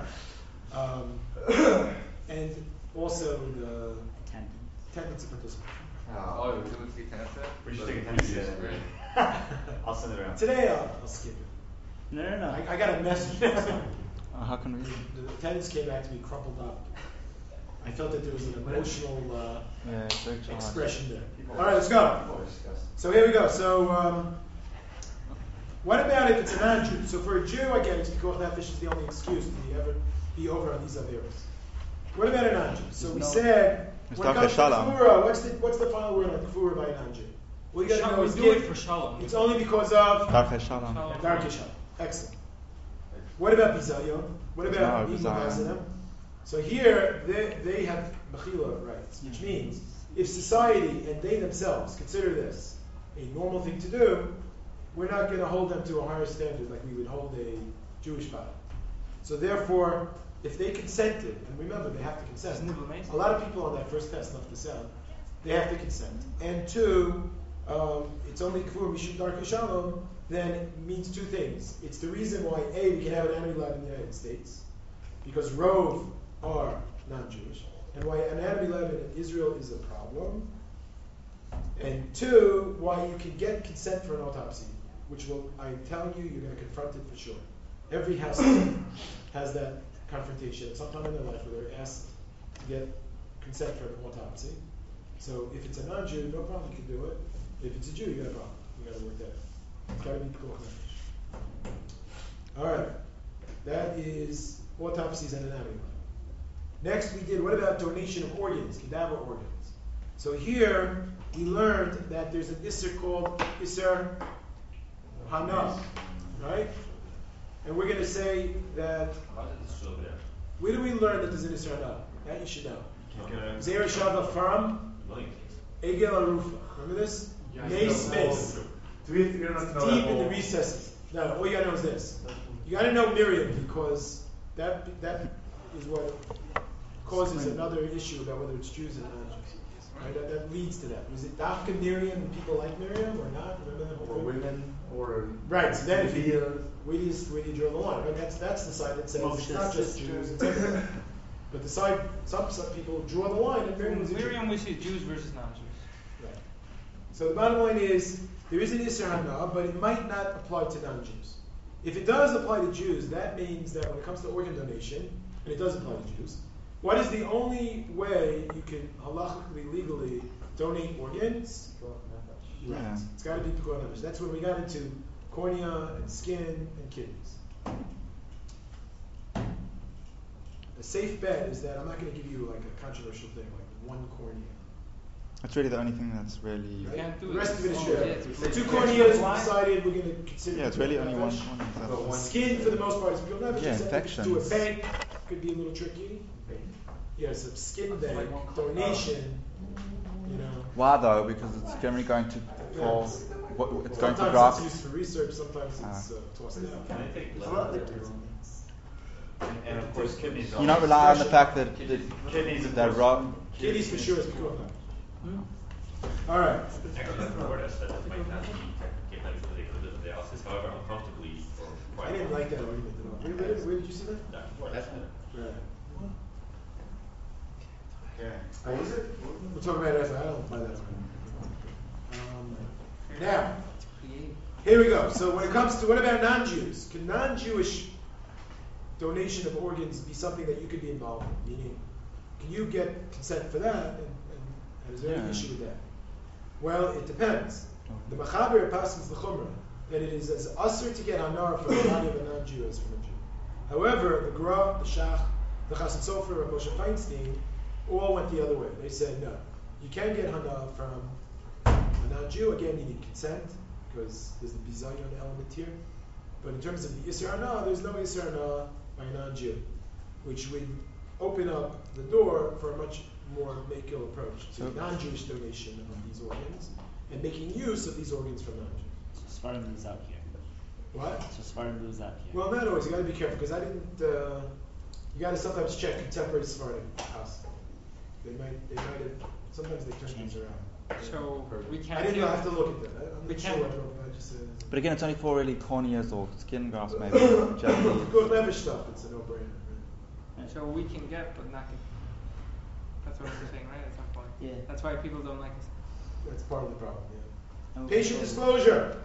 Speaker 1: um, and also the attendance and participation.
Speaker 4: Oh,
Speaker 8: we do three tennis set?
Speaker 4: we should take a tennis set. I'll send it around.
Speaker 1: Today I'll, I'll skip it.
Speaker 7: No, no, no.
Speaker 1: I, I got a message. next time.
Speaker 6: Uh, how can we?
Speaker 1: The attendance came back to me crumpled up. I felt that there was an emotional uh,
Speaker 6: Yeah, it's very hard.
Speaker 1: expression there. All right, let's go.
Speaker 4: People are disgusting.
Speaker 1: So here we go. So um, what about if it's a non-Jew? So for a Jew, I get it because that fish is the only excuse to be ever be over on these averos. What about a non-Jew? So we
Speaker 7: No.
Speaker 1: said
Speaker 6: It's
Speaker 1: when it
Speaker 6: not
Speaker 1: comes to
Speaker 6: Shalom.
Speaker 1: kfura, what's the what's the final word on kfura by a non-Jew? All you got to know
Speaker 3: We
Speaker 1: is
Speaker 3: do it
Speaker 1: give.
Speaker 3: for Shalom.
Speaker 1: It's only because of
Speaker 6: Darkei Shalom.
Speaker 3: Shalom.
Speaker 1: Darkei Shalom. Excellent. What about bizayon? What about
Speaker 6: No,
Speaker 1: Ibn
Speaker 6: bizayon.
Speaker 1: Hasanim? So here they they have mechila rights, which means if society and they themselves consider this a normal thing to do, we're not going to hold them to a higher standard like we would hold a Jewish body. So therefore, if they consented, and remember they have to consent.
Speaker 3: Isn't it amazing?
Speaker 1: A lot of people on that first test left this out. They have to consent. And two, um, it's only kfur mishum darkei shalom. Then it means two things. It's the reason why A, we can have an anatomy lab in the United States, because Rove are non-Jewish, and why an anatomy lab in Israel is a problem. And two, why you can get consent for an autopsy, which will, I'm telling you, you're going to confront it for sure. Every household has that confrontation at some time in their life where they're asked to get consent for an autopsy. So if it's a non-Jew, no problem, you can do it. If it's a Jew, you got a problem. You got to work that out. It's got to be pikuach nefesh. All right, that is autopsies and anatomy. Next, we did what about donation of organs, cadaver organs? So here we learned that there's an isser called isser hana, right? And we're going to say that.
Speaker 5: How did this show there?
Speaker 1: Where do we learn that there's an isser hana? That you should know.
Speaker 5: Okay.
Speaker 1: Zera shava from
Speaker 5: Million.
Speaker 1: egel arufa. Remember this? Mace mace.
Speaker 2: Do we, we don't have to know
Speaker 1: Deep
Speaker 2: that
Speaker 1: in the
Speaker 2: whole-
Speaker 1: recesses. No, all you gotta know is this. You gotta know Miriam because that that is what causes another issue about whether it's Jews or non-Jews. Right? That, that leads to that. Was it Dafka Miriam and people like Miriam or not? Remember that whole
Speaker 2: Or
Speaker 1: thing?
Speaker 2: women, or
Speaker 1: Right. So then, if you,
Speaker 2: Leah.
Speaker 1: where do you where do you draw the line? Right? That's that's the side that says it's
Speaker 7: Moshe's
Speaker 1: not just
Speaker 7: sister.
Speaker 1: Jews. It's everyone. But the side some some people draw the line and Miriam was a Jew.
Speaker 3: Miriam, we see Jews versus non-Jews.
Speaker 1: Right. So the bottom line is, there is an Isser Hana, but it might not apply to non-Jews. If it does apply to Jews, that means that when it comes to organ donation, and it does apply to Jews, what is the only way you can halachically, legally donate organs? Right.
Speaker 6: Yeah.
Speaker 1: It's got to be pikuach nefesh. That's when we got into cornea and skin and kidneys. The safe bet is that I'm not going to give you like a controversial thing, like one cornea.
Speaker 6: That's really the only thing that's really.
Speaker 1: Right?
Speaker 3: Can't do
Speaker 1: the
Speaker 3: it.
Speaker 1: rest of it is
Speaker 3: Oh,
Speaker 1: true.
Speaker 3: yeah, it's
Speaker 1: The two
Speaker 3: really-
Speaker 1: corneas, we
Speaker 7: Why?
Speaker 1: decided we're going to consider.
Speaker 6: Yeah, it's really only one.
Speaker 1: nefesh.
Speaker 6: one
Speaker 2: But one-
Speaker 1: Skin, for the most part, is pure nefesh.
Speaker 6: Yeah,
Speaker 1: except if it's to a
Speaker 6: infections.
Speaker 1: bank could be a little tricky. Yeah, so skin bank donation, you know.
Speaker 6: Why though? Because it's generally going to fall. What, it's going to
Speaker 1: Sometimes
Speaker 6: graft.
Speaker 1: it's used for research, sometimes it's
Speaker 6: Ah.
Speaker 1: uh, tossed out.
Speaker 5: Can I take
Speaker 7: It's a lot
Speaker 5: leather?
Speaker 4: And, and of course, kidneys.
Speaker 6: You not rely on the fact that that,
Speaker 4: Kidneys, of
Speaker 6: that
Speaker 4: course.
Speaker 6: raw.
Speaker 1: Kidneys for sure is pikuach nefesh.
Speaker 7: Hmm?
Speaker 1: All right.
Speaker 5: Actually, the word has said that might not be technically because they could live in the houses, however, uncomfortably or quite.
Speaker 1: I didn't like that argument at all. Where, where, did- where did you see that?
Speaker 5: That word has said.
Speaker 1: Right.
Speaker 4: Okay.
Speaker 2: What was it?
Speaker 1: We'll talk about it after. I don't buy that argument. Um, Now,
Speaker 3: Creative.
Speaker 1: here we go. So when it comes to what about non-Jews? Can non-Jewish donation of organs be something that you could be involved in? Meaning, can you get consent for that? And, and, and is there any
Speaker 6: Yeah.
Speaker 1: issue with that? Well, it depends. The Machaber passes the Chumrah that it is as usher to get hanar from the body of a non-Jew as from a Jew. However, the Gra, the Shach, the Chassid Sofer, and Moshe Feinstein all went the other way. They said no, you can get hanar from a non-Jew. Again, you need consent because there's the bizayon element here. But in terms of the Isser Hana, there's no Isser Hana by a non-Jew, which would open up the door for a much more makil approach to
Speaker 6: So-
Speaker 1: non-Jewish donation of these organs and making use of these organs from non-Jews.
Speaker 7: So Sfardim lose out here.
Speaker 1: What?
Speaker 7: So Sfardim lose out here.
Speaker 1: Well, not always. You got to be careful because I didn't. Uh, you got to sometimes check contemporary Sephardim house. They might. They might have. Sometimes they turn things around.
Speaker 3: So we can't.
Speaker 1: I didn't
Speaker 3: do-
Speaker 1: know. I have to look at that. I, I'm
Speaker 3: We
Speaker 1: not sure
Speaker 3: can't-
Speaker 1: what I wrote. I just said.
Speaker 6: But again, it's only for really corneas or skin grafts, maybe.
Speaker 1: Good
Speaker 6: Japanese.
Speaker 1: leverage stuff. It's a no-brainer. Right?
Speaker 3: So we can get, but not get. That's what we're saying, right? At some point.
Speaker 7: Yeah.
Speaker 3: That's why people don't like us.
Speaker 1: That's part of the problem. Yeah.
Speaker 7: No,
Speaker 1: Patient
Speaker 7: so-
Speaker 1: disclosure.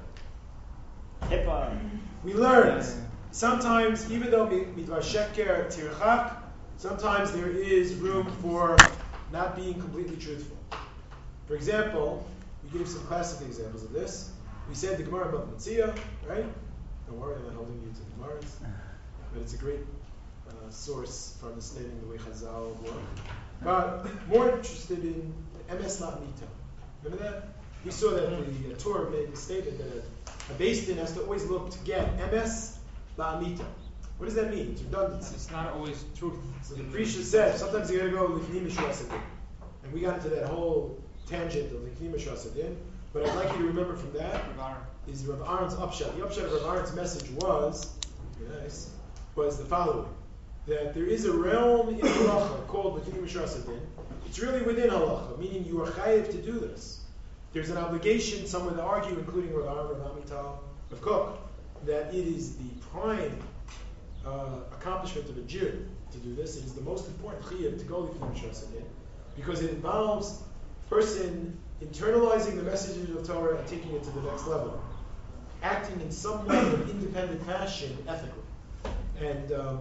Speaker 7: HIPAA.
Speaker 1: We learned sometimes, even though midvar sheker tirchak, sometimes there is room for not being completely truthful. For example, we gave some classic examples of this. We said the Gemara about Matzia, right? Don't worry, I'm not holding you to the Gemaras, but it's a great uh, source for understanding the way Chazal work. But more interested in M S Lat Mita. Remember that? We saw that the uh, Torah made the statement that a, a Beis Din has to always look to get M S La Mita. What does that mean? It's redundancy.
Speaker 3: It's not always truth.
Speaker 1: So the Prisha said sometimes you gotta go Lifnim Mishrasadin. And we got into that whole tangent of Lifnim Mishrasadin. But I'd like you to remember from that is Rav Aaron's upshot. The upshot of Rav Aaron's message was, very nice, was the following. That there is a realm in halacha called Lifnim Mishrasadin. It's really within halacha, meaning you are chayiv to do this. There's an obligation, some would argue, including Rav Aaron, Rav Amital, Rav Kook, that it is the prime uh, accomplishment of a Jew to do this. It is the most important chiyuv to go Lifnim Mishrasadin because it involves person internalizing the messages of Torah and taking it to the next level, acting in some way of independent fashion ethically. And um,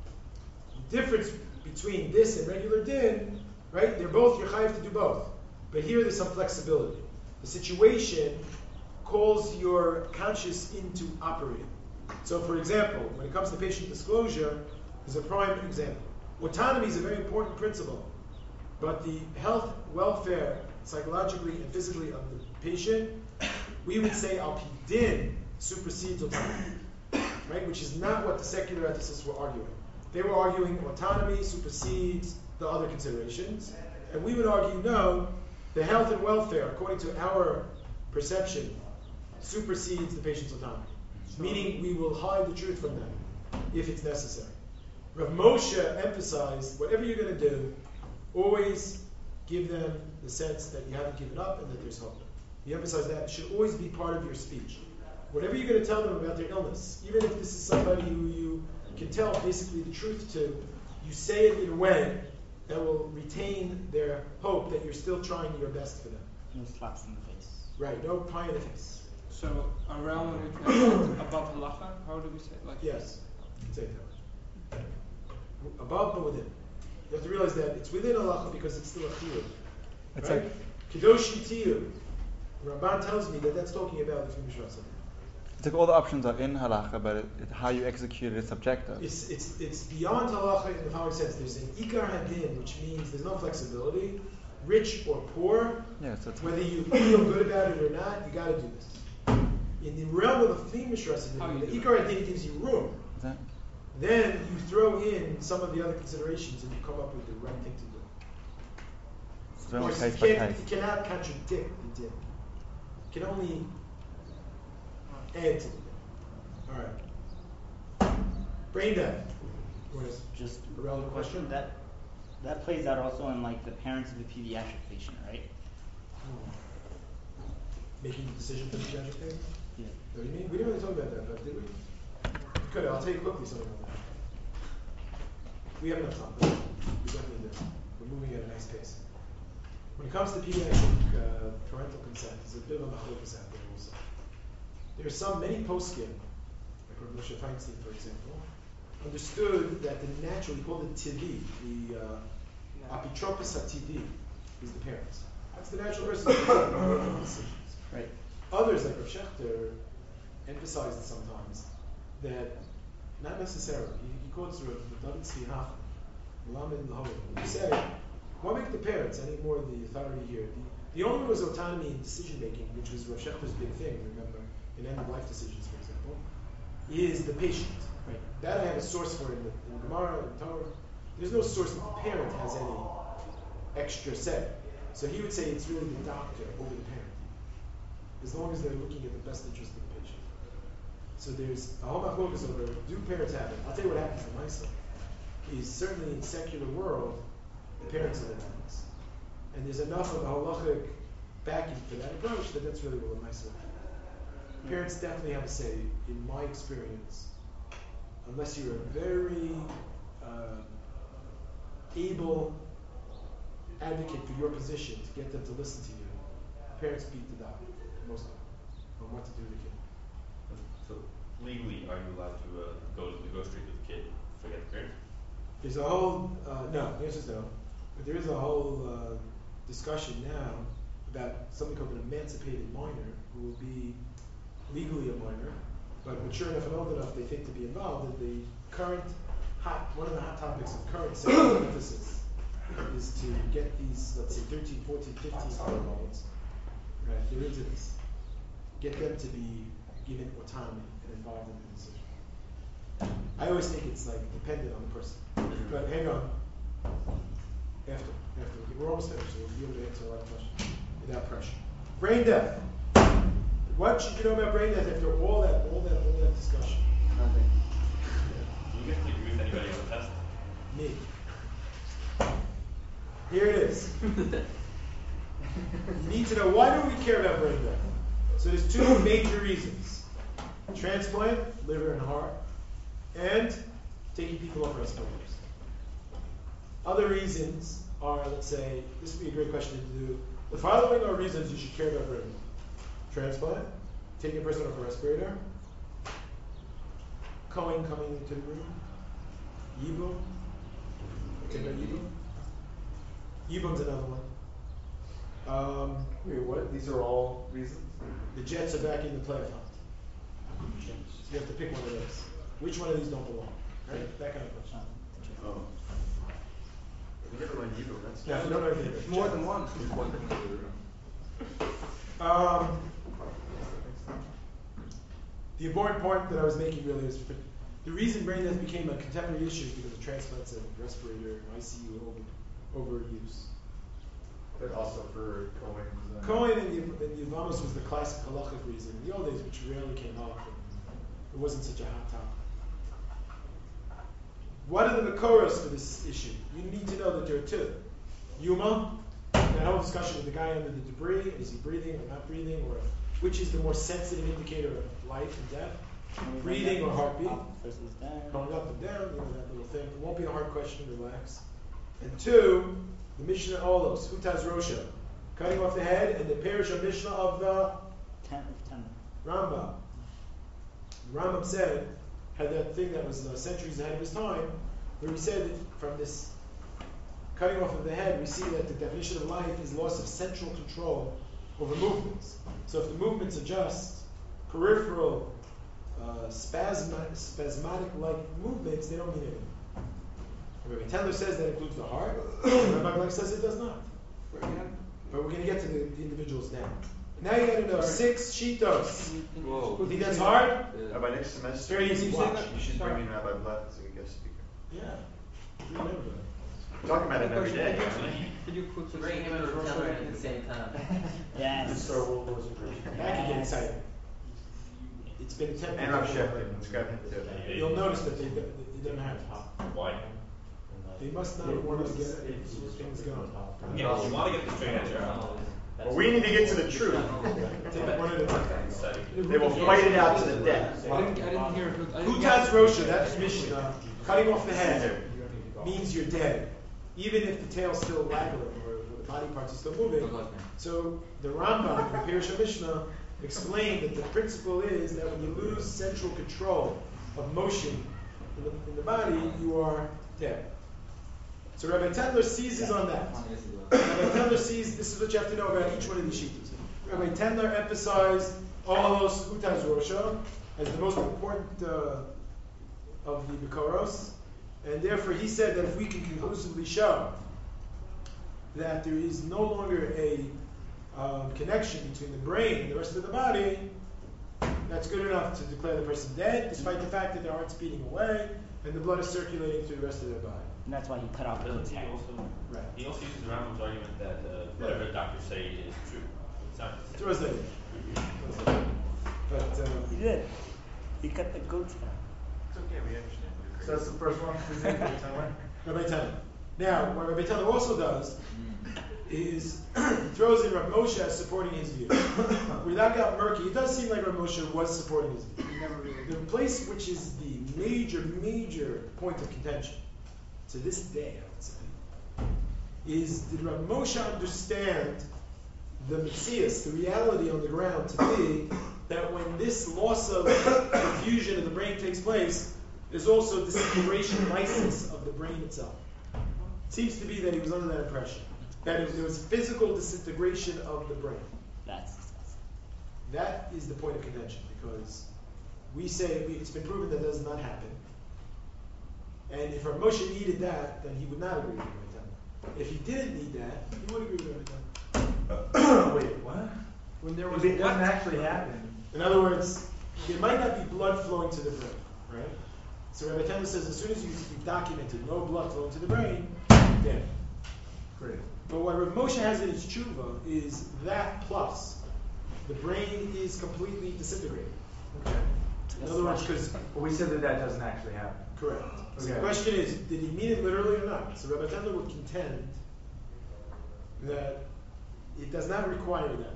Speaker 1: the difference between this and regular din, right? They're both, you're chayiv to do both. But here there's some flexibility. The situation calls your conscious into operating. So for example, when it comes to patient disclosure, there's a prime example. Autonomy is a very important principle, but the health, welfare, psychologically and physically of the patient, we would say al pi din supersedes autonomy, right? Which is not what the secular ethicists were arguing. They were arguing autonomy supersedes the other considerations, and we would argue no, the health and welfare, according to our perception, supersedes the patient's autonomy. Meaning we will hide the truth from them if it's necessary. Rav Moshe emphasized, whatever you're going to do, always give them the sense that you haven't given up and that there's hope. He emphasized that it should always be part of your speech. Whatever you're going to tell them about their illness, even if this is somebody who you can tell basically the truth to, you say it in a way that will retain their hope that you're still trying your best for them.
Speaker 7: No slaps in the face.
Speaker 1: Right, no pie in the face.
Speaker 3: So a realm in which we're above halacha, how do we say it? Like
Speaker 1: Yes, you can say it that way. Above but within. You have to realize that it's within halacha because it's still a chiyuv.
Speaker 6: It's
Speaker 1: Right?
Speaker 6: like
Speaker 1: Kedoshi tiyu. Ramban tells me that that's talking about the Mishra.
Speaker 6: it's like all the options are in halacha, but it, it, how you execute it is subjective.
Speaker 1: It's, it's, it's beyond halacha in the following sense. There's an ikar hadin, which means there's no flexibility. Rich or poor,
Speaker 6: Yeah, so it's
Speaker 1: whether you feel good about it or not, you got to do this. In the realm of the Lifnim Mishrasadin, the
Speaker 3: do
Speaker 1: ikar hadin gives you room.
Speaker 6: that,
Speaker 1: Then you throw in some of the other considerations and you come up with the right thing to do.
Speaker 6: it's
Speaker 1: Of
Speaker 6: very much
Speaker 1: course, you,
Speaker 6: case by
Speaker 1: can't,
Speaker 6: case.
Speaker 1: you cannot contradict the din. You can only add to the din. All right. Brain death. Was
Speaker 7: Just
Speaker 1: a relevant question?
Speaker 7: that that plays out also in like the parents of the pediatric patient, right?
Speaker 1: Making the decision for the pediatric thing?
Speaker 7: Yeah.
Speaker 1: What do you mean? We didn't really talk about that, but did we? Good, I'll tell you quickly something on that. We have enough time, but we definitely do. We're moving at a nice pace. When it comes to pediatric uh, parental consent, there's a bit of a machlokas out there also. There are some, many poskim, like Rav Moshe Feinstein, for example, understood that the natural, he called it tivi, the uh, apitropos hativi, is the parents. That's the natural person who's making decisions.
Speaker 7: Right.
Speaker 1: Others, like Rav Shechter, emphasized sometimes that not necessarily. He, he quotes Rav David Tzvi Hafen, Melamed L'Holim, who said, why make the parents any more the authority here? The, the only one who has autonomy in decision making, which was Rav Shechter's big thing, remember, in end of life decisions, for example, is the patient. Right. That I have a source for in the, in the Gemara, in the Torah. There's no source that the parent has any extra say. So he would say it's really the doctor over the parent, as long as they're looking at the best interest of the patient. So there's a whole focus over, do parents have it? I'll tell you what happens in myself. Is certainly in secular world, the parents are the parents. And there's enough of a halachic backing for that approach that that's really what a myself. Parents definitely have a say, in my experience, unless you're a very uh, able advocate for your position to get them to listen to you. Parents beat the doctor, most of them, on what to do with the kid.
Speaker 5: So legally, are you allowed to uh, go to go straight with the kid, forget the parent?
Speaker 1: There's a whole uh, no, the answer is no, but there is a whole uh, discussion now about something called an emancipated minor who will be legally a minor, but mature enough and old enough they think to be involved. And the current hot one of the hot topics of current sexual emphasis is to get these, let's say, thirteen, fourteen, fifteen year olds, right, they're into this, get them to be given autonomy and involved in the decision. I always think it's like dependent on the person. But hang on. After, after we're almost finished, so we'll be able to answer a lot of questions without pressure. Brain death. What should you know about brain death after all that, all that, all that discussion?
Speaker 4: Nothing.
Speaker 5: Do you get to agree with anybody on the test?
Speaker 1: Me. Here it is. You need to know, why do we care about brain death? So there's two major reasons. Transplant, liver and heart, and taking people off respirators. Other reasons are, let's say, this would be a great question to do. The following are reasons you should care about brain death. Transplant, taking a person off a respirator, Cohen coming into the room, Yibum, take about Yibum. Yibum's another one. Um,
Speaker 2: Wait, what? These are all reasons?
Speaker 1: the Jets are back in the playoff hunt. So you have to pick one of those. Which one of these don't belong? Right? That kind of question.
Speaker 4: Oh. We never mind you, that's
Speaker 1: Yeah, no, no, no,
Speaker 3: More than one.
Speaker 1: Um, the important point that I was making really is for, the reason brain death became a contemporary issue is because of transplants and respirator and I C U over, overuse.
Speaker 2: But also for Cohen. Uh,
Speaker 1: Cohen and the, and the Yevamos was the classic halachic reason in the old days, which rarely came up, and it wasn't such a hot topic. What are the makoros for this issue? You need to know that there are two. Yuma, that whole discussion with the guy under the debris, is he breathing or not breathing, or which is the more sensitive indicator of life and death, breathing or heartbeat,
Speaker 7: Up versus down.
Speaker 1: going up and down, you know, that little thing. It won't be a hard question, relax. And two, the Mishnah Olos, Hutaz Rosha, cutting off the head, and the Perishah Mishnah of the
Speaker 7: Ten of ten.
Speaker 1: Rambam. The Rambam said, had that thing that was uh, centuries ahead of his time, where he said that from this cutting off of the head, we see that the definition of life is loss of central control over movements. So if the movements are just peripheral, uh, spasm- spasmodic-like movements, they don't mean anything. Rabbi Tendler says that includes the heart, and Rabbi Black says it does not. But we're going to get to the, the individuals now. Now you got to know six shitos.
Speaker 2: Whoa.
Speaker 1: You think that's hard?
Speaker 2: Yeah.
Speaker 4: Rabbi, next semester,
Speaker 1: It's very easy.
Speaker 4: you
Speaker 1: Watch.
Speaker 4: should bring in Rabbi Blatt as a guest speaker.
Speaker 1: Yeah. Remember that.
Speaker 4: We're talking about it every day.
Speaker 3: Could you quickly
Speaker 8: Bring him and Teller at the same time.
Speaker 7: Yes.
Speaker 2: Star World Wars and
Speaker 1: That can get exciting. It's been attempted.
Speaker 4: And Rob Sheffield, let's grab him too.
Speaker 1: You'll notice that they, they, they don't have top.
Speaker 5: Why?
Speaker 1: They must not want to get things going.
Speaker 5: Yeah, well, you want to get the straight answer.
Speaker 4: Well, we need to get to the truth.
Speaker 1: Take one at a time.
Speaker 4: They will fight it out to the death.
Speaker 3: I didn't, I didn't hear. I didn't
Speaker 1: Hutaz
Speaker 3: get-
Speaker 1: Rosha, that's Mishnah. Cutting off the head means you're dead. Even if the tail's still waggling or, or the body parts are still moving. So the Rambam in the Pirush Mishnah explained that the principle is that when you lose central control of motion in the, in the body, you are dead. So Rabbi Tendler seizes on that. Rabbi Tendler sees, this is what you have to know about each one of these shittas. Rabbi Tendler emphasized Olos Utaz Rosha as the most important uh, of the Bikoros, and therefore he said that if we can conclusively show that there is no longer a um, connection between the brain and the rest of the body, that's good enough to declare the person dead, despite the fact that their heart's beating away and the blood is circulating through the rest of their body.
Speaker 7: And that's why he cut off the
Speaker 5: Doesn't he
Speaker 7: head.
Speaker 5: also,
Speaker 1: Right.
Speaker 5: he also uses the Rambam's argument that uh, whatever
Speaker 1: Yeah.
Speaker 5: doctors say is true. It's not.
Speaker 1: Throws that in. Throws that in. But um,
Speaker 7: He did. He cut the goat's head.
Speaker 2: It's okay, we understand. So that's the first one.
Speaker 1: Rabbi Tana. Now, what Rabbi Tana also does is he throws in Rav Moshe as supporting his view. Where that got murky, it does seem like Rav Moshe was supporting his view. The place which is the major, major point of contention, to this day, I would say, is did Rav Moshe understand the Metzias, the reality on the ground, to be that when this loss of perfusion of the brain takes place, there's also disintegration, lysis of the brain itself. It seems to be that he was under that impression, that it, there was physical disintegration of the brain.
Speaker 7: That's disgusting.
Speaker 1: That is the point of contention, because we say we, it's been proven that does not happen. And if Rav Moshe needed that, then he would not agree with Rabbi Tana. If he didn't need that, he would agree with Rabbi Tana.
Speaker 2: Wait, what?
Speaker 3: When there
Speaker 2: If
Speaker 3: was
Speaker 2: it doesn't
Speaker 3: what?
Speaker 2: actually happen.
Speaker 1: In other words, there might not be blood flowing to the brain, right? So Rabbi Tana says as soon as you, you documented no blood flowing to the brain, dead.
Speaker 2: Great.
Speaker 1: But what Rav Moshe has in his tshuva is that plus the brain is completely disintegrated.
Speaker 2: Okay.
Speaker 1: In other words, because
Speaker 2: But we said that that doesn't actually happen.
Speaker 1: correct. So the
Speaker 2: Okay.
Speaker 1: question is, did he mean it literally or not? So Rabbi Tendler would contend that it does not require that.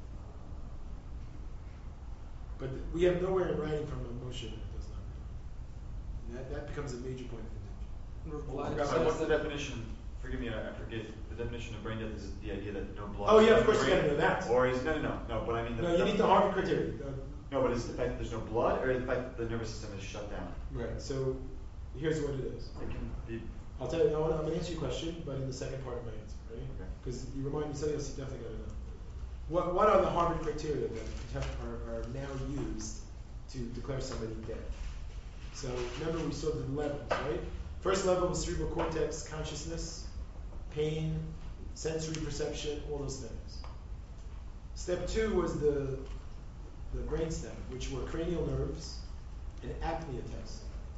Speaker 1: But we have nowhere in writing from Rav Moshe that it does not. And that, that becomes a major point of contention.
Speaker 3: Rabbi
Speaker 9: Rabbi,
Speaker 3: says
Speaker 9: what's the
Speaker 3: that-
Speaker 9: definition? Forgive me, I I forget. The definition of brain death is the idea that no blood.
Speaker 1: Oh, yeah, of
Speaker 9: in the
Speaker 1: course you
Speaker 9: brain,
Speaker 1: gotta know that.
Speaker 9: Or is no, no, no, no. But I mean, the,
Speaker 1: No, you
Speaker 9: the,
Speaker 1: need the Harvard criteria. Uh,
Speaker 9: No, but it's the fact that there's no blood, or the fact that the nervous system is shut down.
Speaker 1: Right. So here's what it is.
Speaker 9: It can be.
Speaker 1: I'll tell you. I wanna, I'm going to answer your question, but in the second part of my answer, right?
Speaker 9: Okay.
Speaker 1: Because you remind me something else you definitely got to know. What What are the Harvard criteria that have, are, are now used to declare somebody dead? So remember we saw the levels, right? First level was cerebral cortex, consciousness, pain, sensory perception, all those things. Step two was the the brainstem, which were cranial nerves and apnea test.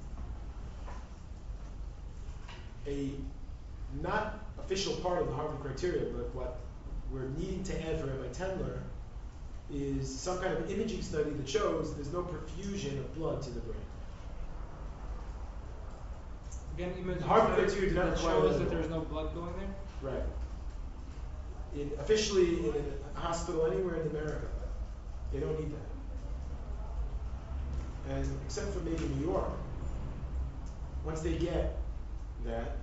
Speaker 1: A not official part of the Harvard criteria, but what we're needing to add for Rabbi Tendler is some kind of imaging study that shows there's no perfusion of blood to the brain.
Speaker 3: Again, imagine
Speaker 1: Harvard
Speaker 3: that,
Speaker 1: criteria do not
Speaker 3: that
Speaker 1: require
Speaker 3: shows
Speaker 1: that
Speaker 3: that
Speaker 1: at
Speaker 3: there's
Speaker 1: all.
Speaker 3: no blood going there.
Speaker 1: Right. In, officially, in a hospital anywhere in America, they don't need that. And except for maybe New York, once they get that,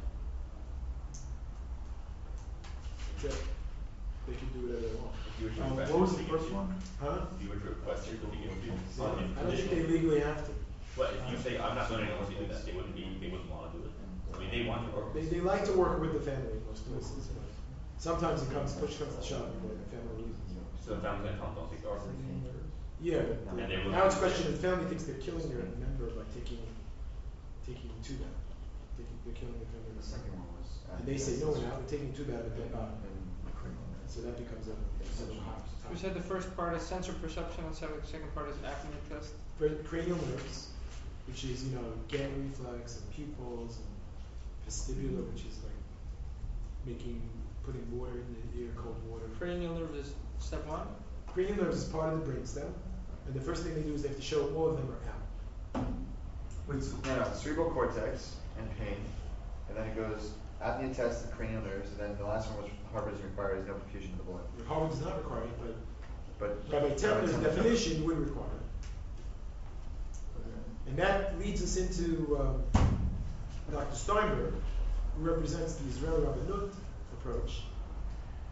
Speaker 1: that's it. They can do whatever they want.
Speaker 5: If you were to
Speaker 2: Um,
Speaker 5: request
Speaker 2: what was
Speaker 5: your
Speaker 2: the
Speaker 5: legal
Speaker 2: first
Speaker 5: view-
Speaker 2: one?
Speaker 1: Huh?
Speaker 5: If you were to request your legal view
Speaker 1: So,
Speaker 5: on
Speaker 1: I don't think
Speaker 5: conditional-
Speaker 1: they legally have to.
Speaker 5: But if you say I'm not doing it unless you do that, they wouldn't be. They wouldn't want to do it. I mean, they want to work.
Speaker 1: They, they like to work with the family in most places. But sometimes it comes, push comes to shove, for the family reasons.
Speaker 5: So the family's gonna come, don't take the offer.
Speaker 1: Yeah,
Speaker 5: And they
Speaker 1: but
Speaker 5: will-
Speaker 1: now it's a question of the family thinks they're killing their member by taking, taking to them. Taking, they're killing the family.
Speaker 4: The second one was.
Speaker 1: And they say, no, we're not, we're taking too bad, but they're not.
Speaker 4: And criminal.
Speaker 1: So that becomes a, sort of a hot
Speaker 3: We said the first part is sensor perception, and the second part is apnea test.
Speaker 1: Cra- cranial nerves, which is, you know, gamma reflex and pupils and vestibular, which is like making, putting water in the ear, cold water.
Speaker 3: Cranial nerve is step one.
Speaker 1: Cranial nerves is part of the brainstem, and the first thing they do is they have to show all of them are out.
Speaker 4: With, no, no, cerebral cortex and pain, and then it goes apnea test and cranial nerves, and then the last one, which Harvard is required, is no perfusion of the blood.
Speaker 1: Harvard does not require it, but
Speaker 4: But
Speaker 1: Rabbi Tendler's
Speaker 4: Rabbi Tendler-
Speaker 1: definition would require it. And that leads us into um, Doctor Steinberg, who represents the Israeli Rabbanut approach,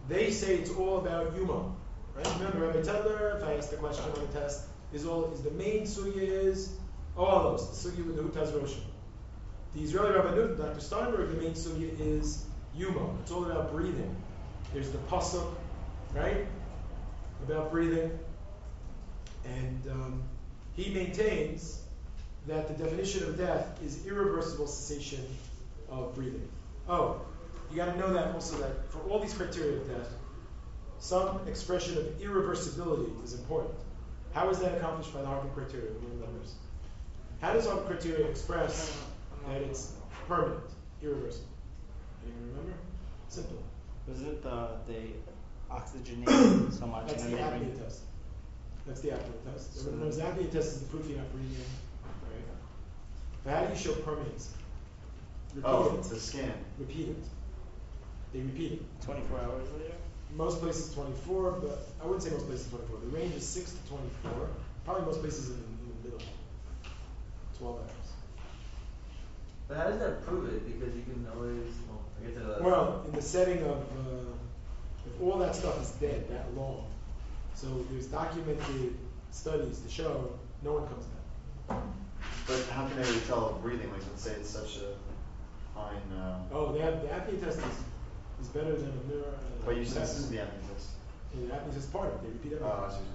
Speaker 1: They say it's all about Yuma. Right? Remember, Rabbi Tedler, if I asked the question on the test, is all is the main sugya is all those, the sugya with the Hutaz Roshim. The Israeli Rabbanut, Doctor Steinberg, the main sugya is Yuma. It's all about breathing. There's the pasuk, right? About breathing. And um, he maintains that the definition of death is irreversible cessation of breathing. Oh, you got to know that also that for all these criteria of death, some expression of irreversibility is important. How is that accomplished by the Harvard criteria? Numbers. How does Harvard criteria express that it's permanent, irreversible? Anyone remember? Simple.
Speaker 7: Wasn't the they oxygenate so much
Speaker 1: That's
Speaker 7: and
Speaker 1: the
Speaker 7: then they
Speaker 1: apnea
Speaker 7: bring
Speaker 1: test. That's the apnea test. Everyone knows the apnea test is the proof you're not breathing in. Right? But how do you show permanence? Repeat
Speaker 4: Oh,
Speaker 1: it.
Speaker 4: the scan.
Speaker 1: Repeat it. They repeat it.
Speaker 7: twenty-four hours later?
Speaker 1: Most places twenty-four, but I wouldn't say most places twenty-four. The range is six to twenty-four. Probably most places in, in the middle. twelve hours.
Speaker 8: But how does that prove it? Because you can always, well, I guess uh,
Speaker 1: Well, in the setting of, uh, if all that stuff is dead that long, so there's documented studies to show no one comes back.
Speaker 4: But how can they really tell breathing? Like, let's say it's such a fine. Uh,
Speaker 1: Oh, they have, the apnea test is, is better than a mirror. Uh,
Speaker 4: but you said this is the apnea test.
Speaker 1: Yeah, the apnea test is part of it. They repeat everything.
Speaker 4: Oh, I see.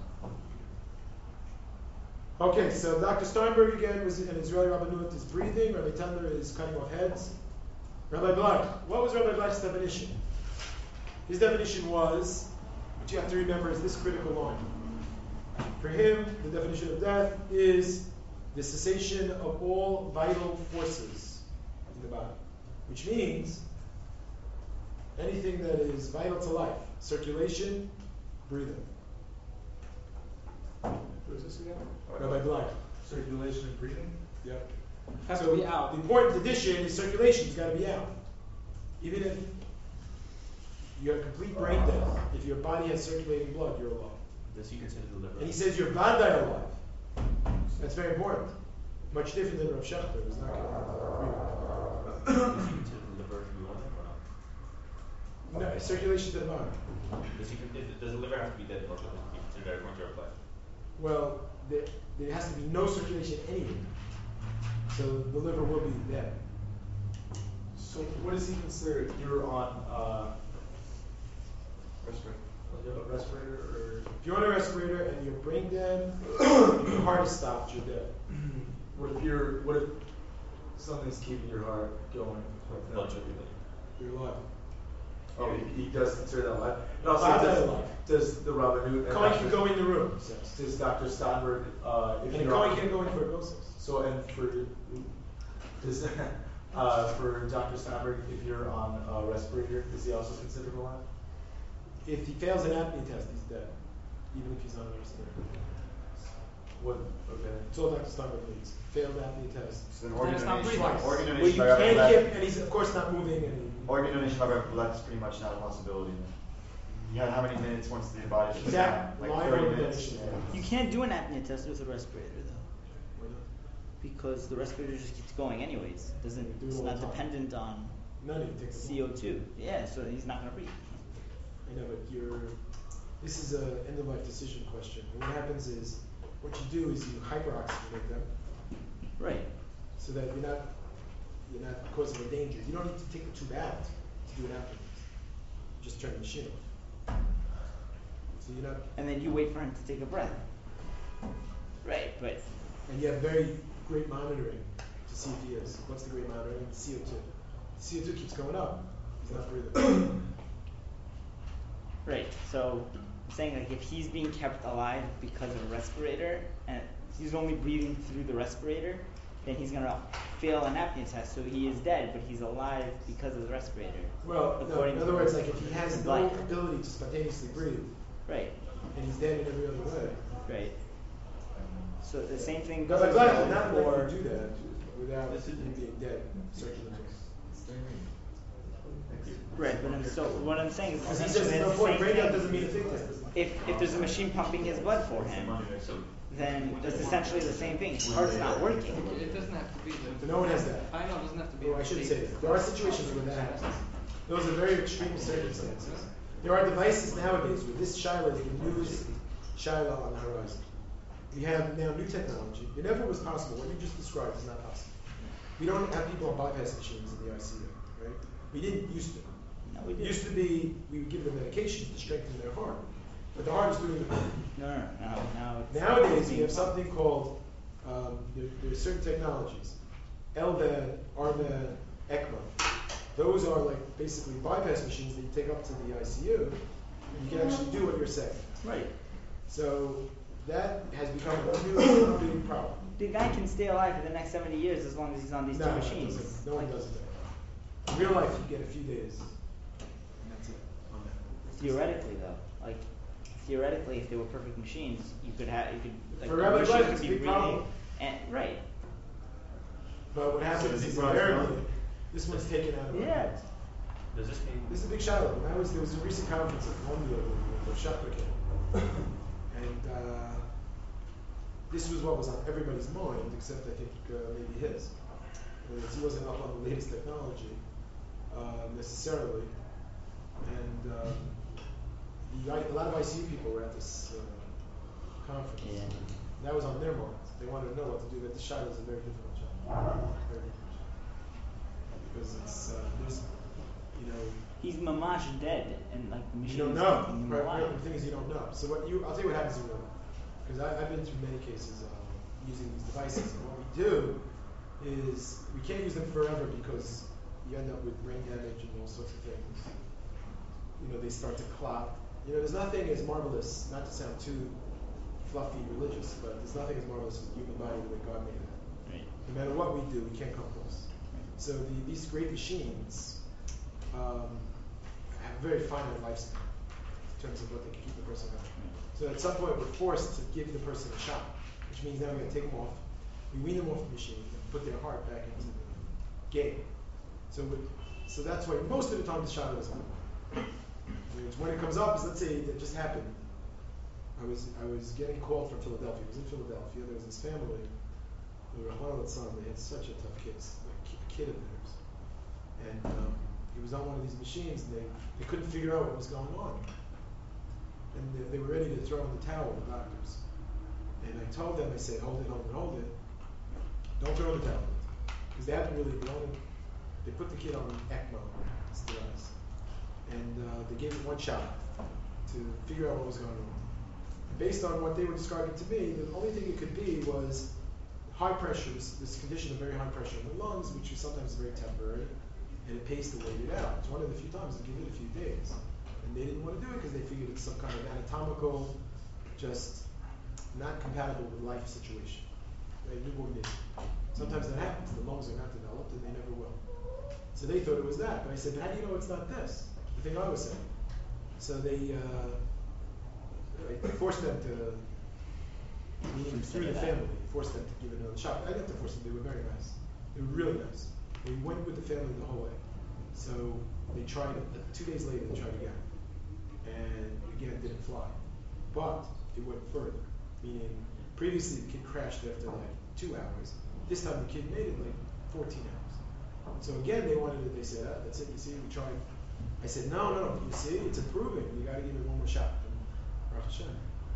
Speaker 1: Okay, so Doctor Steinberg again was an Israeli Rabbanut is breathing. Rabbi Tendler is cutting off heads. Rabbi Black, what was Rabbi Black's definition? His definition was, what you have to remember is this critical line. For him, the definition of death is the cessation of all vital forces in the body, which means anything that is vital to life, circulation, breathing. Who is this again? Rabbi Black.
Speaker 2: Circulation and breathing?
Speaker 1: Yep.
Speaker 3: Has
Speaker 1: so
Speaker 3: to be out.
Speaker 1: The important addition is circulation. It's got to be out. Even if you have complete brain death, if your body has circulating blood, you're alive.
Speaker 5: Does he consider the liver?
Speaker 1: And he says you're vadai alive. That's very important. Much different than Rav Shechter, who's not going to agree with
Speaker 5: Does he consider the liver to be one of them or not?
Speaker 1: that. No, circulation doesn't matter.
Speaker 5: Does he? Does the liver have to be dead in order to be considered according to our life?
Speaker 1: Well, there, there has to be no circulation anywhere. So the liver will be dead.
Speaker 2: So what does he consider if you're on uh,
Speaker 4: Respiratory.
Speaker 2: like a respirator or
Speaker 1: If you're on a respirator and you're brain dead, your heart is stopped, you're dead.
Speaker 2: what if you're what if something's keeping your heart going?
Speaker 5: Blood circulation.
Speaker 1: You're alive.
Speaker 2: Oh, he, he does consider that life. And also,
Speaker 1: Alive,
Speaker 2: does,
Speaker 1: alive.
Speaker 2: does the Rabbanut and
Speaker 1: Cohen can
Speaker 2: Doctor
Speaker 1: go in the room, he says.
Speaker 2: does Doctor Steinberg uh, if
Speaker 1: And a
Speaker 2: you're
Speaker 1: Cohen
Speaker 2: on,
Speaker 1: can't go in for a ghost.
Speaker 2: so and for does uh, for Doctor Steinberg if you're on a respirator is he also considered alive?
Speaker 1: If he fails an apnea test, he's dead, even if he's on a respirator.
Speaker 2: What? Okay.
Speaker 1: That's all Doctor Steinberg needs. Failed apnea test.
Speaker 4: So then
Speaker 3: Then
Speaker 4: organ
Speaker 3: it's not
Speaker 4: donation.
Speaker 3: breathing.
Speaker 4: Organ
Speaker 1: Well,
Speaker 4: donation
Speaker 1: you
Speaker 4: by Rabbi
Speaker 1: can't
Speaker 4: Black.
Speaker 1: give, and he's of course not moving. And he,
Speaker 4: Organ donation by Rabbi Black is pretty much not a possibility. You have how many minutes once the body shuts
Speaker 1: Exact
Speaker 4: down? Like
Speaker 1: live
Speaker 4: thirty
Speaker 1: organ
Speaker 4: minutes.
Speaker 1: donation.
Speaker 4: Yeah.
Speaker 7: You can't do an apnea test with a respirator though, because the respirator just keeps going anyways. Doesn't
Speaker 1: Do it
Speaker 7: it's
Speaker 1: all
Speaker 7: not
Speaker 1: the time.
Speaker 7: dependent on
Speaker 1: None of you take the
Speaker 7: C O two. Yeah, so he's not gonna breathe.
Speaker 1: I know, but you're. This is a end of life decision question. And what happens is, what you do is you hyperoxygenate them,
Speaker 7: Right.
Speaker 1: so that you're not you're not causing a danger. You don't need to take the tube out to do an apnea test. You just turn the machine off. So you're not,
Speaker 7: And then you wait for him to take a breath. Right, but
Speaker 1: and you have very great monitoring to see if he is. What's the great monitoring? The C O two. The C O two keeps going up. He's not breathing.
Speaker 7: right. So I'm saying like if he's being kept alive because of a respirator and he's only breathing through the respirator, then he's gonna fail an apnea test. So he is dead, but he's alive because of the respirator.
Speaker 1: Well, no,
Speaker 7: According
Speaker 1: in other
Speaker 7: to
Speaker 1: words, like if he has no
Speaker 7: Black.
Speaker 1: ability to spontaneously breathe,
Speaker 7: Right.
Speaker 1: and he's dead in every other way.
Speaker 7: Right. So the same thing
Speaker 1: But
Speaker 7: goes
Speaker 1: I'm glad did not
Speaker 7: for
Speaker 1: let you do that without him being dead, circulatory.
Speaker 7: right. But I'm, so what I'm saying is
Speaker 1: Because he
Speaker 7: essentially
Speaker 1: says
Speaker 7: it's
Speaker 1: no
Speaker 7: the
Speaker 1: point,
Speaker 7: same
Speaker 1: brain death
Speaker 7: thing.
Speaker 1: doesn't mean a fig test.
Speaker 7: If if there's a machine pumping his blood for him,
Speaker 5: So
Speaker 7: then it's essentially the same thing. His heart's not working.
Speaker 3: It doesn't have to be the.
Speaker 1: No one has that.
Speaker 3: I know, it doesn't have to be.
Speaker 1: Oh, I shouldn't say that. There are situations where that happens. Those are very extreme circumstances. There are devices nowadays where this Shiloh is the newest Shiloh on the horizon. We have now new technology. It never was possible. What you just described is not possible. We don't have people on bypass machines in the I C U, right? We didn't used to.
Speaker 7: No, we
Speaker 1: It
Speaker 7: didn't.
Speaker 1: used to be we would give them medications to strengthen their heart, but the heart is doing the
Speaker 7: No, no, no, no. It's
Speaker 1: Nowadays, we have something called, um, there, there are certain technologies, L V A D, R V A D, ECMO. Those are like basically bypass machines that you take up to the I C U, and you can actually do what you're saying.
Speaker 7: Right.
Speaker 1: So that has become a new big problem.
Speaker 7: The guy can stay alive for the next seventy years as long as he's on these
Speaker 1: No,
Speaker 7: two
Speaker 1: no, it
Speaker 7: machines.
Speaker 1: doesn't. No one does that. In real life, you get a few days, and that's it on that.
Speaker 7: Theoretically, though, like theoretically, if they were perfect machines, you could have you could like
Speaker 1: For
Speaker 7: the
Speaker 1: every
Speaker 7: machine
Speaker 1: life,
Speaker 7: could
Speaker 1: it's a
Speaker 7: be
Speaker 1: big
Speaker 7: breathing
Speaker 1: problem.
Speaker 7: and right.
Speaker 1: But what happens
Speaker 2: does he
Speaker 1: is
Speaker 2: run
Speaker 1: invariably,
Speaker 2: around?
Speaker 1: this one's taken out of our
Speaker 7: Yeah.
Speaker 1: hands.
Speaker 5: Does this mean?
Speaker 1: This is a big Shiloh. When I was, there was a recent conference in Columbia where the Shopper came. And uh, this was what was on everybody's mind, except I think uh, maybe his. Because he wasn't up on the latest technology uh, necessarily. And um, the, a lot of I C U people were at this uh, conference.
Speaker 7: Yeah.
Speaker 1: That was on their minds. They wanted to know what to do. But the Shiloh is a very difficult job. Very difficult job. Because it's, uh, there's, you know,
Speaker 7: He's mamash dead, and like the machine
Speaker 1: you don't
Speaker 7: is
Speaker 1: know.
Speaker 7: keeping him
Speaker 1: Right,
Speaker 7: alive.
Speaker 1: right, the thing is you don't know. So what you, I'll tell you what happens in real life. Because I've been through many cases um, using these devices. And what we do is we can't use them forever because you end up with brain damage and all sorts of things. You know, they start to clot. You know, there's nothing as marvelous, not to sound too fluffy religious, but there's nothing as marvelous as the human body the way God made it.
Speaker 7: Right.
Speaker 1: No matter what we do, we can't come close. So the, these great machines um, have a very finite lifespan in terms of what they can keep the person alive. So at some point, we're forced to give the person a shot, which means now we're going to take them off, we wean them off the machine, and put their heart back into the game. So, we, so that's why most of the time the shot is on. When it comes up, is let's say that just happened. I was I was getting called from Philadelphia. I was in Philadelphia. There was this family. They were Rahman al-San. They had such a tough kid, like a kid of theirs, and um, he was on one of these machines. And they they couldn't figure out what was going on, and they, they were ready to throw in the towel. The doctors, and I told them, I said, hold it, hold it, hold it. Don't throw in the towel, because they haven't really blown it. They put the kid on ECMO, it's the device, and uh, they gave it one shot to figure out what was going on. And based on what they were describing to me, the only thing it could be was high pressure, this, this condition of very high pressure in the lungs, which is sometimes very temporary, and it pays to wait it out. It's one of the few times they give it a few days. And they didn't want to do it because they figured it's some kind of anatomical, just not compatible with life situation. Right? Newborn baby. Sometimes that happens. The lungs are not developed and they never will. So they thought it was that. But I said, but how do you know it's not this? The thing I was saying. So they, uh, I forced them to, meaning through the family, forced them to give it another shot. I didn't have to force them. They were very nice. They were really nice. They went with the family the whole way. So they tried it. Two days later, they tried again. And again, it didn't fly. But it went further. Meaning, previously the kid crashed after like two hours. This time the kid made it like fourteen hours. So again, they wanted it. They said, ah, that's it. You see, we tried. I said, no, no, no. You see, it's improving. You got to give it one more shot. And Baruch Hashem.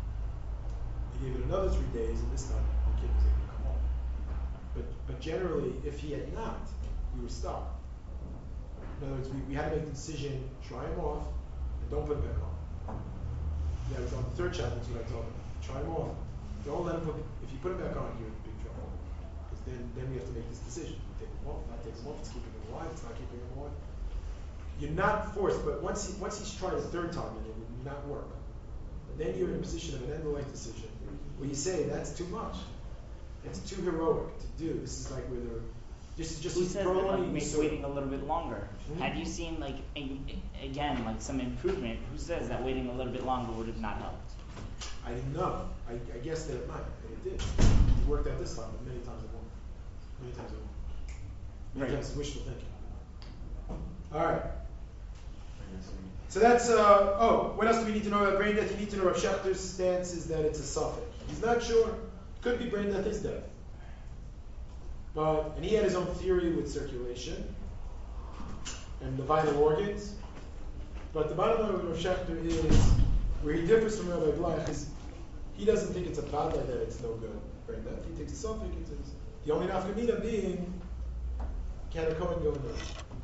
Speaker 1: They gave it another three days, and this time the kid was able to come home. But but generally, if he had not, we were stuck. In other words, we, we had to make the decision: try him off, and don't put him back on. Yeah, it was on the third chapter. That's what I told him. Try him off. Don't let him put. If you put him back on, you're in big trouble. Because then, then we have to make this decision: we take him off, not take him off. It's keeping him alive. It's not keeping him alive. You're not forced, but once he once he's tried a third time and it would not work, then you're in a position of an end of life decision where you say that's too much. It's too heroic to do. This is like where they're just just
Speaker 7: Who says that
Speaker 1: throwing
Speaker 7: like makes
Speaker 1: so-
Speaker 7: waiting a little bit longer?
Speaker 1: Hmm?
Speaker 7: Had you seen like a, again like some improvement? Who says that waiting a little bit longer would have not helped?
Speaker 1: I didn't know. I, I guess that it might, and it did. It worked out this time, but many times it won't. Many times it won't. Many
Speaker 7: Right.
Speaker 1: times it's wishful thinking. All right. So that's, uh, oh, what else do we need to know about brain death? You need to know Rav Schachter's stance is that it's a suffix. He's not sure. Could be brain death is death. But, and he had his own theory with circulation and the vital organs. But the bottom line with Rav Shechter is where he differs from Rabbi Bleich is he doesn't think it's a bad lie that it's no good. Right? That he takes a suffix. It says the only nafkamina being can a Kohen go in there?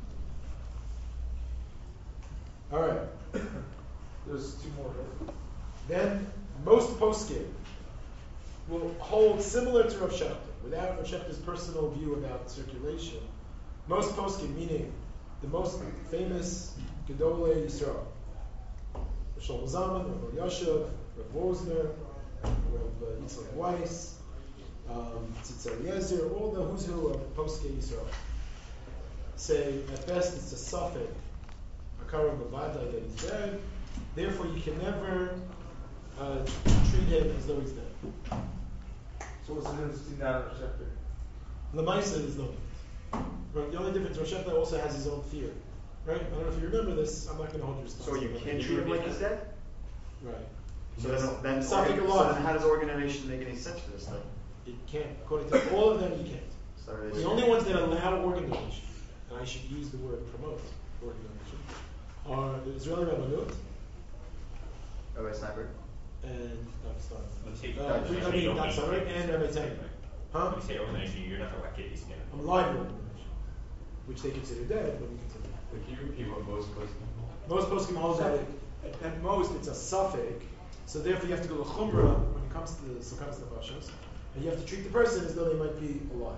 Speaker 1: All right.
Speaker 2: There's two more, right?
Speaker 1: Then most poskim will hold similar to Rav Shechter, without Rav Shechter's personal view about circulation. Most poskim, meaning the most famous Gedolei Yisrael, Rav Shlomo Zalman, Rav Yashav, Rav Wozner, Rav uh, Yitzchak Weiss, um, Tzitzer Eliezer, all the who's who of Poskei Yisrael say at best it's a suffix, a karam bavadai that he's dead. Therefore, you can never uh, treat him as though he's dead.
Speaker 2: So what's the difference between that and Rav Shechter?
Speaker 1: Lamaisa is no difference. Right? The only difference, Rav Shechter also has his own fear. Right? I don't know if you remember this. I'm not going to hold you
Speaker 4: So
Speaker 1: responsible.
Speaker 4: you can't treat him like he's dead?
Speaker 1: Right.
Speaker 4: So then, then,
Speaker 1: Something
Speaker 4: organ,
Speaker 1: along.
Speaker 4: so then how does organization make any sense for this thing?
Speaker 1: It can't. According to all of them, you can't.
Speaker 4: So it's-
Speaker 1: The only ones that allow organ donation, and I should use the word promote organ donation, are the Israeli Rabbanut
Speaker 4: Rabbi Steinberg?
Speaker 1: and Rabbi Stein.
Speaker 5: Let's say
Speaker 1: Uh,
Speaker 5: organization,
Speaker 1: I mean,
Speaker 5: you don't
Speaker 1: not
Speaker 5: mean
Speaker 1: Stein, and
Speaker 5: organization,
Speaker 1: Rabbi Tzadok.
Speaker 5: right?
Speaker 1: Huh?
Speaker 5: When you say organization, you're not talking about kidneys again.
Speaker 1: I'm live organ donation, which they consider dead, but we consider.
Speaker 9: But can you repeat what most was?
Speaker 1: Most poskim hold that it, at, at most it's a suffix, so therefore you have to go to chumrah when it comes to the sukkahs nefashos, and you have to treat the person as though they might be alive.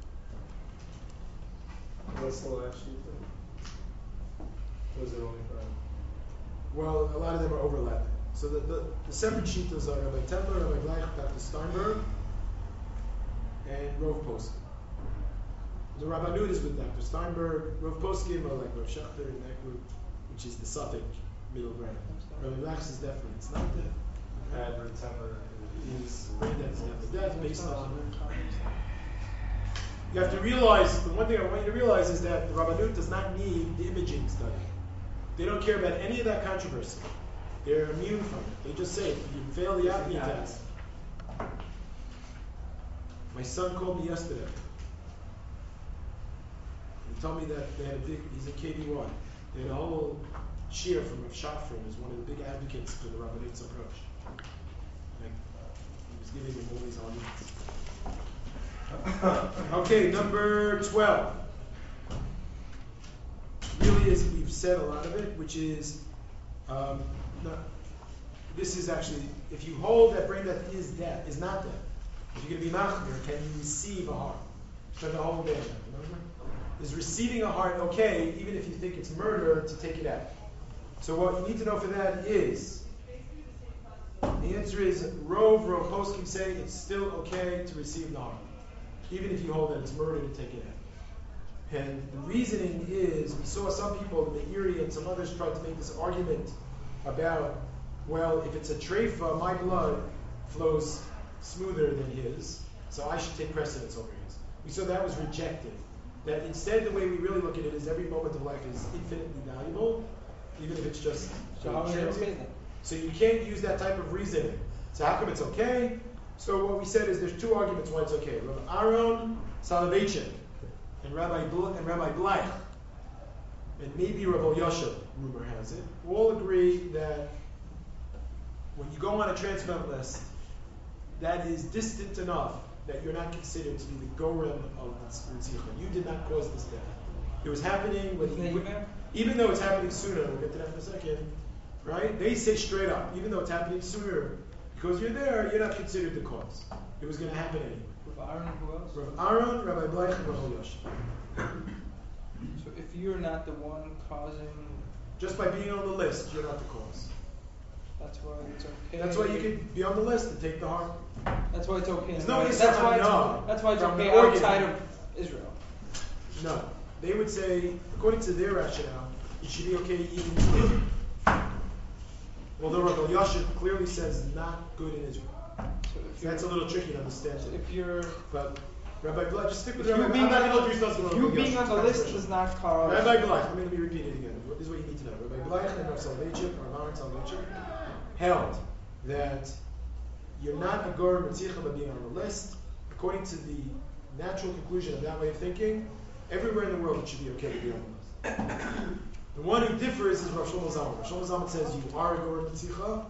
Speaker 2: What's the last sheet then? What is it only for?
Speaker 1: Well, a lot of them are overlapping. So the, the, the separate shitas are Rabbi Tendler, Rabbi Bleich, Doctor Steinberg, and Rov Poskim. The Rabbanut is with Doctor Steinberg. Rov Poskim are like Rav Shechter in that group, which is the suffix middle ground. Rabbi Bleich is definitely it's not death.
Speaker 2: And Retembler
Speaker 1: He's brain death is never death based on. You have to realize, the one thing I want you to realize is that the Rabbanut does not need the imaging study. They don't care about any of that controversy. They're immune from it. They just say, if you fail the apnea test. My son called me yesterday. He told me that they had a big, he's a K B Y. They had a whole shear from Rav Shafrin, who's one of the big advocates for the Rabbanut's approach. Like, he was giving him all these arguments. Okay, number twelve. Really is, we've said a lot of it, which is, um, not, this is actually, if you hold that brain death is death, is not death, if you're going to be machmir, can you receive a heart? Spend the whole day on that, remember? Is receiving a heart okay, even if you think it's murder, to take it out? So what you need to know for that is, the answer is, Rov, Rov Poskim say it's still okay to receive the heart, even if you hold that it's murder to take it out. And the reasoning is, we saw some people, the Meiri and some others tried to make this argument about, well, if it's a treifa, my blood flows smoother than his, so I should take precedence over his. We saw that was rejected. That instead, the way we really look at it is every moment of life is infinitely valuable, even if it's just
Speaker 3: So how is it
Speaker 1: transient.
Speaker 3: okay then?
Speaker 1: So you can't use that type of reasoning. So how come it's okay? So what we said is there's two arguments why it's okay. Rabbi Aaron Soloveitchik and Rabbi Bl- and Rabbi Bleich, and maybe Rabbi Yoshev, rumor has it, all agree that when you go on a transplant list, that is distant enough that you're not considered to be the gorem of Ritzicha. You did not cause this death. It was happening when
Speaker 3: Isn't
Speaker 1: you,
Speaker 3: that Yuma?
Speaker 1: even though it's happening sooner, we'll get to that in a second, right? They say straight up, even though it's happening sooner, because you're there, you're not considered the cause. It was going to happen anyway.
Speaker 3: With Aaron and who else?
Speaker 1: Rav Aaron, Rabbi Bleich, and Rabbi Yoshev.
Speaker 3: So if you're not the one causing,
Speaker 1: Just by being on the list, you're not the cause.
Speaker 3: that's why it's okay.
Speaker 1: That's why you can be on the list and take the heart.
Speaker 3: That's why it's okay.
Speaker 1: There's
Speaker 3: in
Speaker 1: no
Speaker 3: America.
Speaker 1: Yisrael
Speaker 3: That's why it's,
Speaker 1: no
Speaker 3: that's why it's
Speaker 1: from
Speaker 3: okay
Speaker 1: the organ.
Speaker 3: outside of Israel.
Speaker 1: No. They would say, according to their rationale, it should be okay even if, although Rabbi Yoshev clearly says not good in Israel.
Speaker 3: So if you're,
Speaker 1: That's a little tricky to understand.
Speaker 3: so if you're,
Speaker 1: But Rabbi Bleich, just stick with
Speaker 3: if
Speaker 1: Rabbi
Speaker 3: you
Speaker 1: Bleich.
Speaker 3: being
Speaker 1: I'm not
Speaker 3: on,
Speaker 1: going to hold yourself to
Speaker 3: if
Speaker 1: Rabbi
Speaker 3: you being
Speaker 1: Yoshev.
Speaker 3: on the
Speaker 1: That's
Speaker 3: list
Speaker 1: special.
Speaker 3: does not cause.
Speaker 1: Rabbi Bleich, I'm going to be repeating it again. This is what you need to know. Rabbi Bleich and Rav Soloveitchik, or Aaron Soloveitchik, held that you're not a Gur Mitzicha by being on the list. According to the natural conclusion of that way of thinking, everywhere in the world it should be okay to be on the list. The one who differs is Rav Shlomo Zalman. Rav Shlomo Zalman says you are a Gorer Mitzicha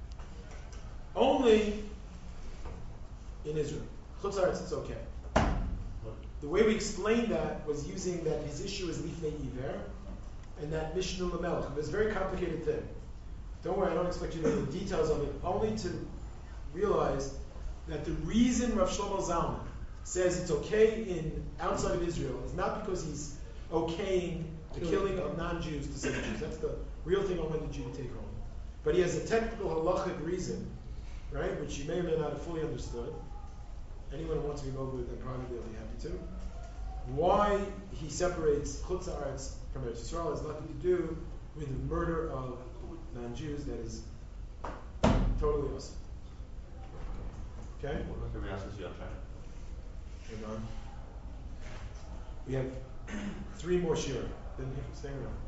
Speaker 1: only in Israel. Chutz La'aretz, it's okay. The way we explained that was using that his issue is Lifnei Iver and that Mishnah Lamelech. It's a very complicated thing. Don't worry, I don't expect you to know the details of it, only to realize that the reason Rav Shlomo Zalman says it's okay in outside of Israel is not because he's okaying the killing of non-Jews to save Jews. That's the real thing on when the Jew to take home. But he has a technical halachic reason, right, which you may or may not have fully understood. Anyone who wants to be mobile with them probably will be happy to. Why he separates Chutz La'aretz from Eretz Yisrael has nothing to do with the murder of non-Jews. That is totally awesome. Okay?
Speaker 5: What about everybody else is on China?
Speaker 1: Hang on. We have three more shir. Then stay around.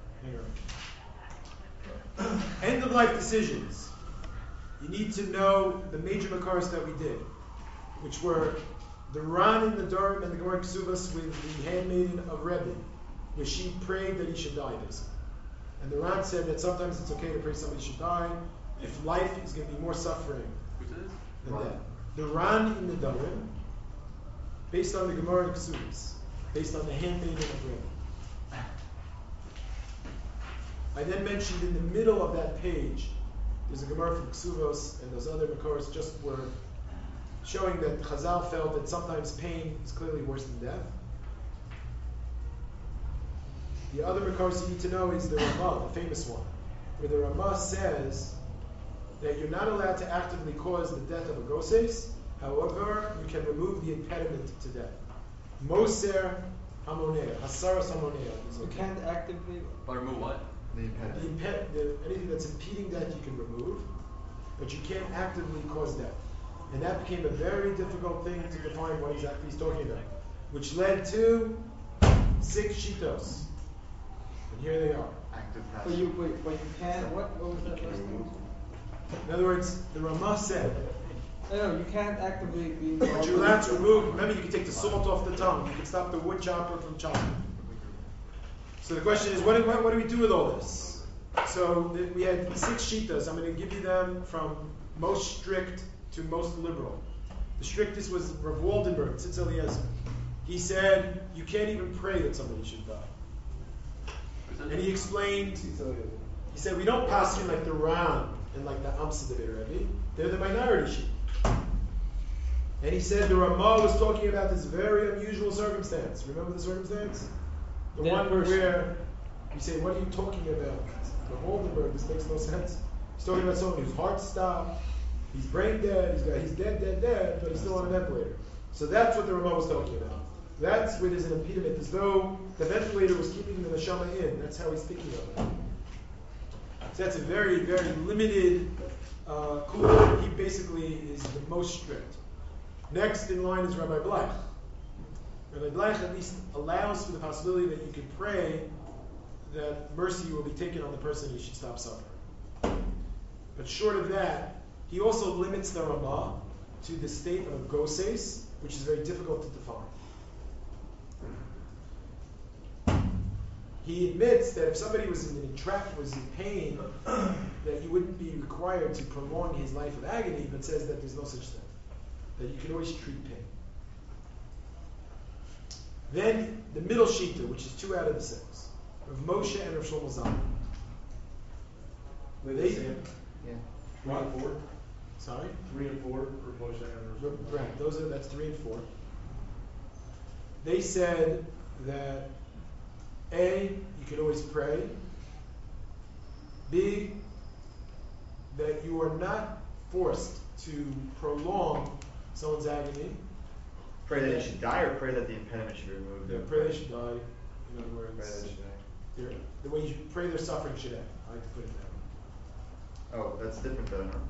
Speaker 1: Hang around. End of life decisions. You need to know the major makaros that we did, which were the Ran in the Durham and the Gemara Ksubas with the handmaiden of Rebbe, where she prayed that he should die, basically. And the Ran said that sometimes it's okay to pray somebody should die if life is going to be more suffering than
Speaker 4: Ran.
Speaker 1: death. The Ran in the Durham, based on the Gemara and Ksubas, based on the handmaiden of Rebbe. I then mentioned in the middle of that page, there's a Gemara from Ksuvos and those other Makoros just were showing that Chazal felt that sometimes pain is clearly worse than death. The other Makoros you need to know is the Ramah, the famous one, where the Ramah says that you're not allowed to actively cause the death of a goses, however, you can remove the impediment to death. Moser Hamonea, Hasaras Hamonea.
Speaker 3: You can't actively.
Speaker 9: But remove what?
Speaker 4: The
Speaker 1: The
Speaker 4: impediment.
Speaker 1: imped- the, anything that's impeding death you can remove, but you can't actively cause death. And that became a very difficult thing to define what exactly he's talking about, which led to six shitos. And here they are.
Speaker 4: Active
Speaker 3: But
Speaker 4: passive.
Speaker 3: you, but, but you can't. What? What was that last thing?
Speaker 1: In other words, the Ramah said,
Speaker 3: No, no, you can't actively be.
Speaker 1: but you're allowed to remove, remember you can take the salt off the tongue, you can stop the wood chopper from chopping. So the question is, what do, what, what do we do with all this? So th- we had six shitas. I'm going to give you them from most strict to most liberal. The strictest was Rav Waldenberg, Tzitz Eliezer. He said, you can't even pray that somebody should die. And he explained, he said, we don't pass in like the Ram and like the Amsa Rebbe. They're the minority sheep. And he said the Ramah was talking about this very unusual circumstance. Remember the circumstance? The
Speaker 3: Dead
Speaker 1: one
Speaker 3: person.
Speaker 1: where you say, what are you talking about? Rav Waldenberg, this makes no sense. He's talking about someone whose heart stopped, he's brain dead, he's got he's dead, dead, dead, but he's still on a ventilator. So that's what the Ramah was talking about. That's where there's an impediment, as though the ventilator was keeping the neshama in. That's how he's thinking of it. So that's a very, very limited uh, kula. He basically is the most strict. Next in line is Rabbi Bleich. Rabbi Bleich at least allows for the possibility that you can pray that mercy will be taken on the person and he should stop suffering. But short of that, he also limits the Ramah to the state of goses, which is very difficult to define. He admits that if somebody was in entrap, was in pain, that you wouldn't be required to prolong his life of agony, but says that there's no such thing. That you can always treat pain. Then the middle shita, which is two out of the six, Rav Moshe and Rav Shlomo Zalman.
Speaker 2: They
Speaker 1: They-
Speaker 2: the same.
Speaker 4: Yeah.
Speaker 2: Three and four.
Speaker 1: Sorry?
Speaker 2: Three and four for Moshe and Rosh.
Speaker 1: Right, those are that's three and four. They said that A, you can always pray. B, that you are not forced to prolong someone's agony.
Speaker 4: Pray that he should die, or pray that the impediment should be removed.
Speaker 1: Yeah, pray they should die. In other
Speaker 4: Pray that
Speaker 1: words,
Speaker 4: he should die.
Speaker 1: they're- the way you pray their suffering should end. I like to put it that
Speaker 4: Oh, that's different though, no?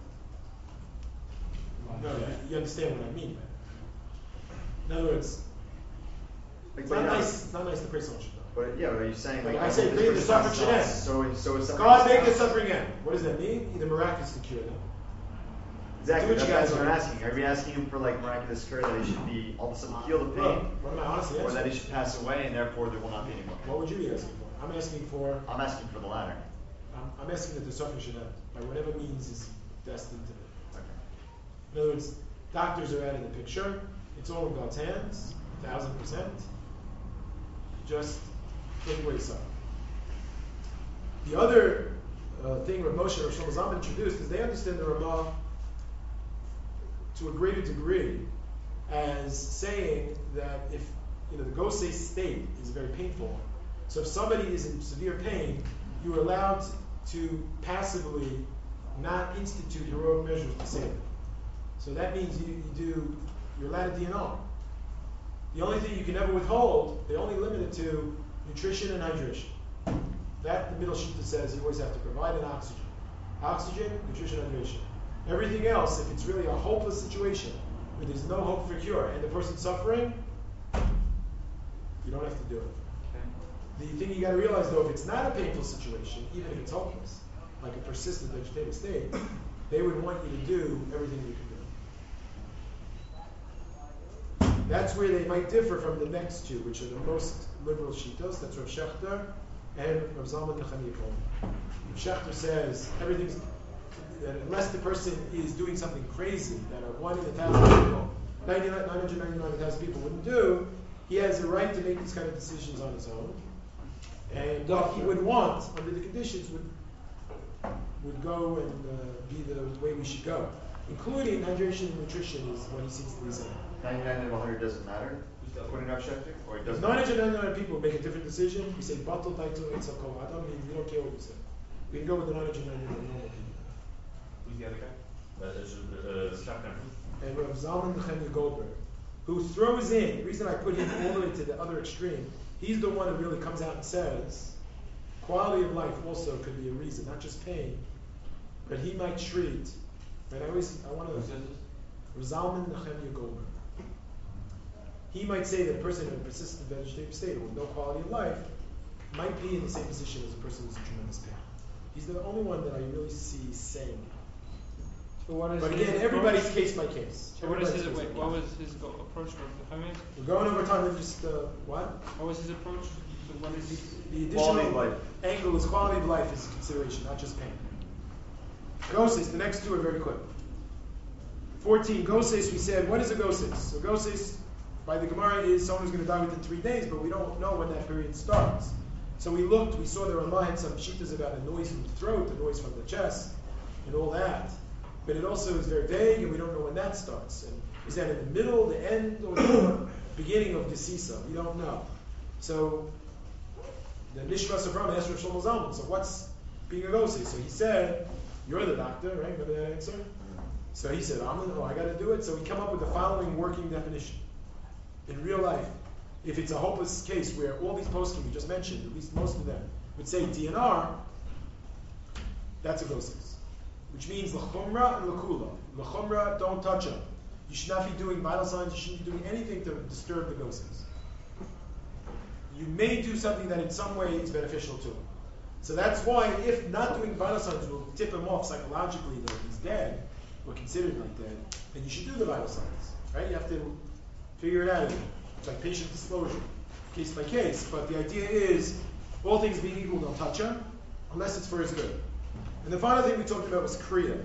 Speaker 1: way. No, you, you understand what I mean. In other words,
Speaker 4: Like,
Speaker 1: it's
Speaker 4: but
Speaker 1: not
Speaker 4: yeah,
Speaker 1: nice. It's not nice to pray someone should die.
Speaker 4: But yeah, but are you saying
Speaker 1: Like
Speaker 4: like
Speaker 1: I
Speaker 4: oh,
Speaker 1: say,
Speaker 4: this
Speaker 1: pray the
Speaker 4: person
Speaker 1: suffering
Speaker 4: has
Speaker 1: should end.
Speaker 4: So so is suffering.
Speaker 1: God make
Speaker 4: stops.
Speaker 1: the suffering end. What does that mean? Either miraculously cure them.
Speaker 4: Exactly.
Speaker 1: Do what
Speaker 4: That's,
Speaker 1: you
Speaker 4: that's
Speaker 1: guys
Speaker 4: what I'm
Speaker 1: do.
Speaker 4: asking. Are we asking him for like miraculous cure that he should be all of a sudden heal the
Speaker 1: Look,
Speaker 4: pain,
Speaker 1: what am I honestly
Speaker 4: or that
Speaker 1: asking?
Speaker 4: he should pass away and therefore there will not be any more?
Speaker 1: What would you be asking for? I'm asking for,
Speaker 4: I'm asking for the latter.
Speaker 1: I'm, I'm asking that the Sofim should end, by whatever means is destined to be.
Speaker 4: Okay.
Speaker 1: In other words, doctors are out of the picture. It's all in God's hands, a thousand percent. Just take away some. The other uh, thing Rav Moshe or Shlomo Zalman introduced is they understand the Ramah to a greater degree as saying that if you know the Gosei state is very painful, so if somebody is in severe pain, you are allowed to passively not institute heroic measures to save it. So that means you, you do you're allowed a D N R. The only thing you can never withhold, they only limit it to nutrition and hydration. That the middle shita says you always have to provide an oxygen. Oxygen, nutrition, hydration. Everything else, if it's really a hopeless situation where there's no hope for cure and the person's suffering, you don't have to do it. The thing you got to realize though, if it's not a painful situation, even if it's hopeless, like a persistent vegetative state, they would want you to do everything you can do. That's where they might differ from the next two, which are the most liberal shitos. That's Rav Shechter and Rav Zalman Nechemia Cohen. Rav Shechter says everything's that unless the person is doing something crazy that a one in a thousand people, nine hundred ninety-nine thousand people wouldn't do, he has a right to make these kind of decisions on his own. And what he would want under the conditions would would go and uh, be the way we should go, including hydration and nutrition is what he seems to be saying.
Speaker 4: ninety-nine out of one hundred doesn't matter, according to Rav Shechter, or it
Speaker 1: If
Speaker 4: doesn't
Speaker 1: nine
Speaker 4: matter?
Speaker 1: hundred ninety-nine people make a different decision, we say batal taitu etzakol. I don't mean we don't care what you say. We can go with the nine hundred ninety-nine normal people.
Speaker 9: Who's the other guy?
Speaker 5: Uh, uh, uh, Shachner.
Speaker 1: And Rav Zalman Nechemia Goldberg, who throws in, the reason I put him all the way to the other extreme, he's the one who really comes out and says, quality of life also could be a reason, not just pain, but he might treat, and I always, I want to, Rav Zalman Nechemia Goldberg. He might say that a person in a persistent vegetative state with no quality of life might be in the same position as a person who's in tremendous pain. He's the only one that I really see saying.
Speaker 3: So what is
Speaker 1: But
Speaker 3: his
Speaker 1: again,
Speaker 3: approach?
Speaker 1: everybody's case by case.
Speaker 3: So what is his
Speaker 1: Everybody's
Speaker 3: wait?
Speaker 1: case by
Speaker 3: What
Speaker 1: case.
Speaker 3: was his go- approach for the Nechemia?
Speaker 1: We're going over time. Let me just uh, what?
Speaker 3: What was his approach? So what is he?
Speaker 1: The
Speaker 4: Quality
Speaker 1: additional
Speaker 4: of life.
Speaker 1: angle is quality of life is a consideration, not just pain. Goses, the next two are very quick. fourteen, Goses, we said, what is a Goses? So Goses, by the Gemara, is someone who's going to die within three days, but we don't know when that period starts. So we looked, we saw the Ramah had some shittas about a noise from the throat, a noise from the chest, and all that. But it also is very vague, and we don't know when that starts. And is that in the middle, the end, or the beginning of the sisa? We don't know. So the Nishmas Avram asked Rav Shlomo Zalman, so what's being a Goses? So he said, you're the doctor, right? Remember that answer? So he said, I'm gonna, oh, I got to do it. So we come up with the following working definition. In real life, if it's a hopeless case where all these poskim we just mentioned, at least most of them, would say D N R, that's a Goses. Which means l'chumra and l'kula. L'chumra, don't touch them. You should not be doing vital signs, you shouldn't be doing anything to disturb the Goses. You may do something that in some way is beneficial to him. So that's why if not doing vital signs will tip him off psychologically that he's dead, or considered like dead, then you should do the vital signs. Right? You have to figure it out. It's like patient disclosure, case by case. But the idea is, all things being equal, don't touch him, unless it's for his good. And the final thing we talked about was kriya.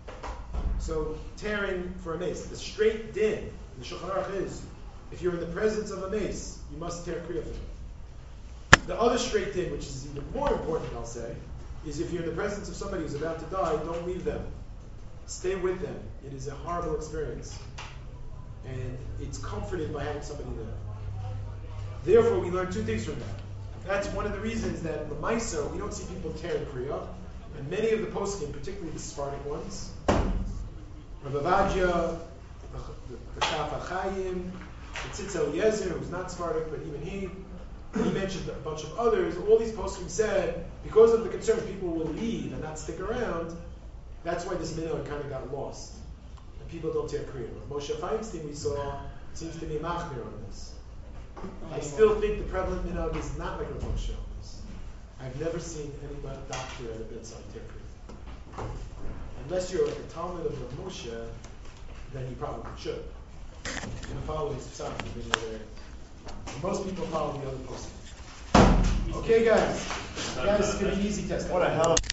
Speaker 1: So tearing for a mace. The straight din in the Shulchan Aruch is, if you're in the presence of a mace, you must tear kriya for him. The other straight din, which is even more important, I'll say, is if you're in the presence of somebody who's about to die, don't leave them. Stay with them. It is a horrible experience. And it's comforted by having somebody there. Therefore, we learn two things from that. That's one of the reasons that in the Maisa, we don't see people tearing kriya. And many of the poskim, particularly the Sephardic ones, Rav Avadya, the, the Chaf HaChaim, the Tzitz Eliezer, who's not Sephardic, but even he, he mentioned a bunch of others. All these poskim said, because of the concern people will leave and not stick around, that's why this minhag kind of got lost. And people don't tear kriya. Moshe Feinstein, we saw, seems to be machmir on this. I still think the prevalent minhag is not like Rav Moshe on this. I've never seen any doctor at a bedside tear kriya. Unless you're like a Talmud of Rav Moshe, then you probably should. You're going to follow his psak in the area. Most people follow the other poskim. Okay, guys. Guys, it's gonna be an easy test.
Speaker 6: What a hell of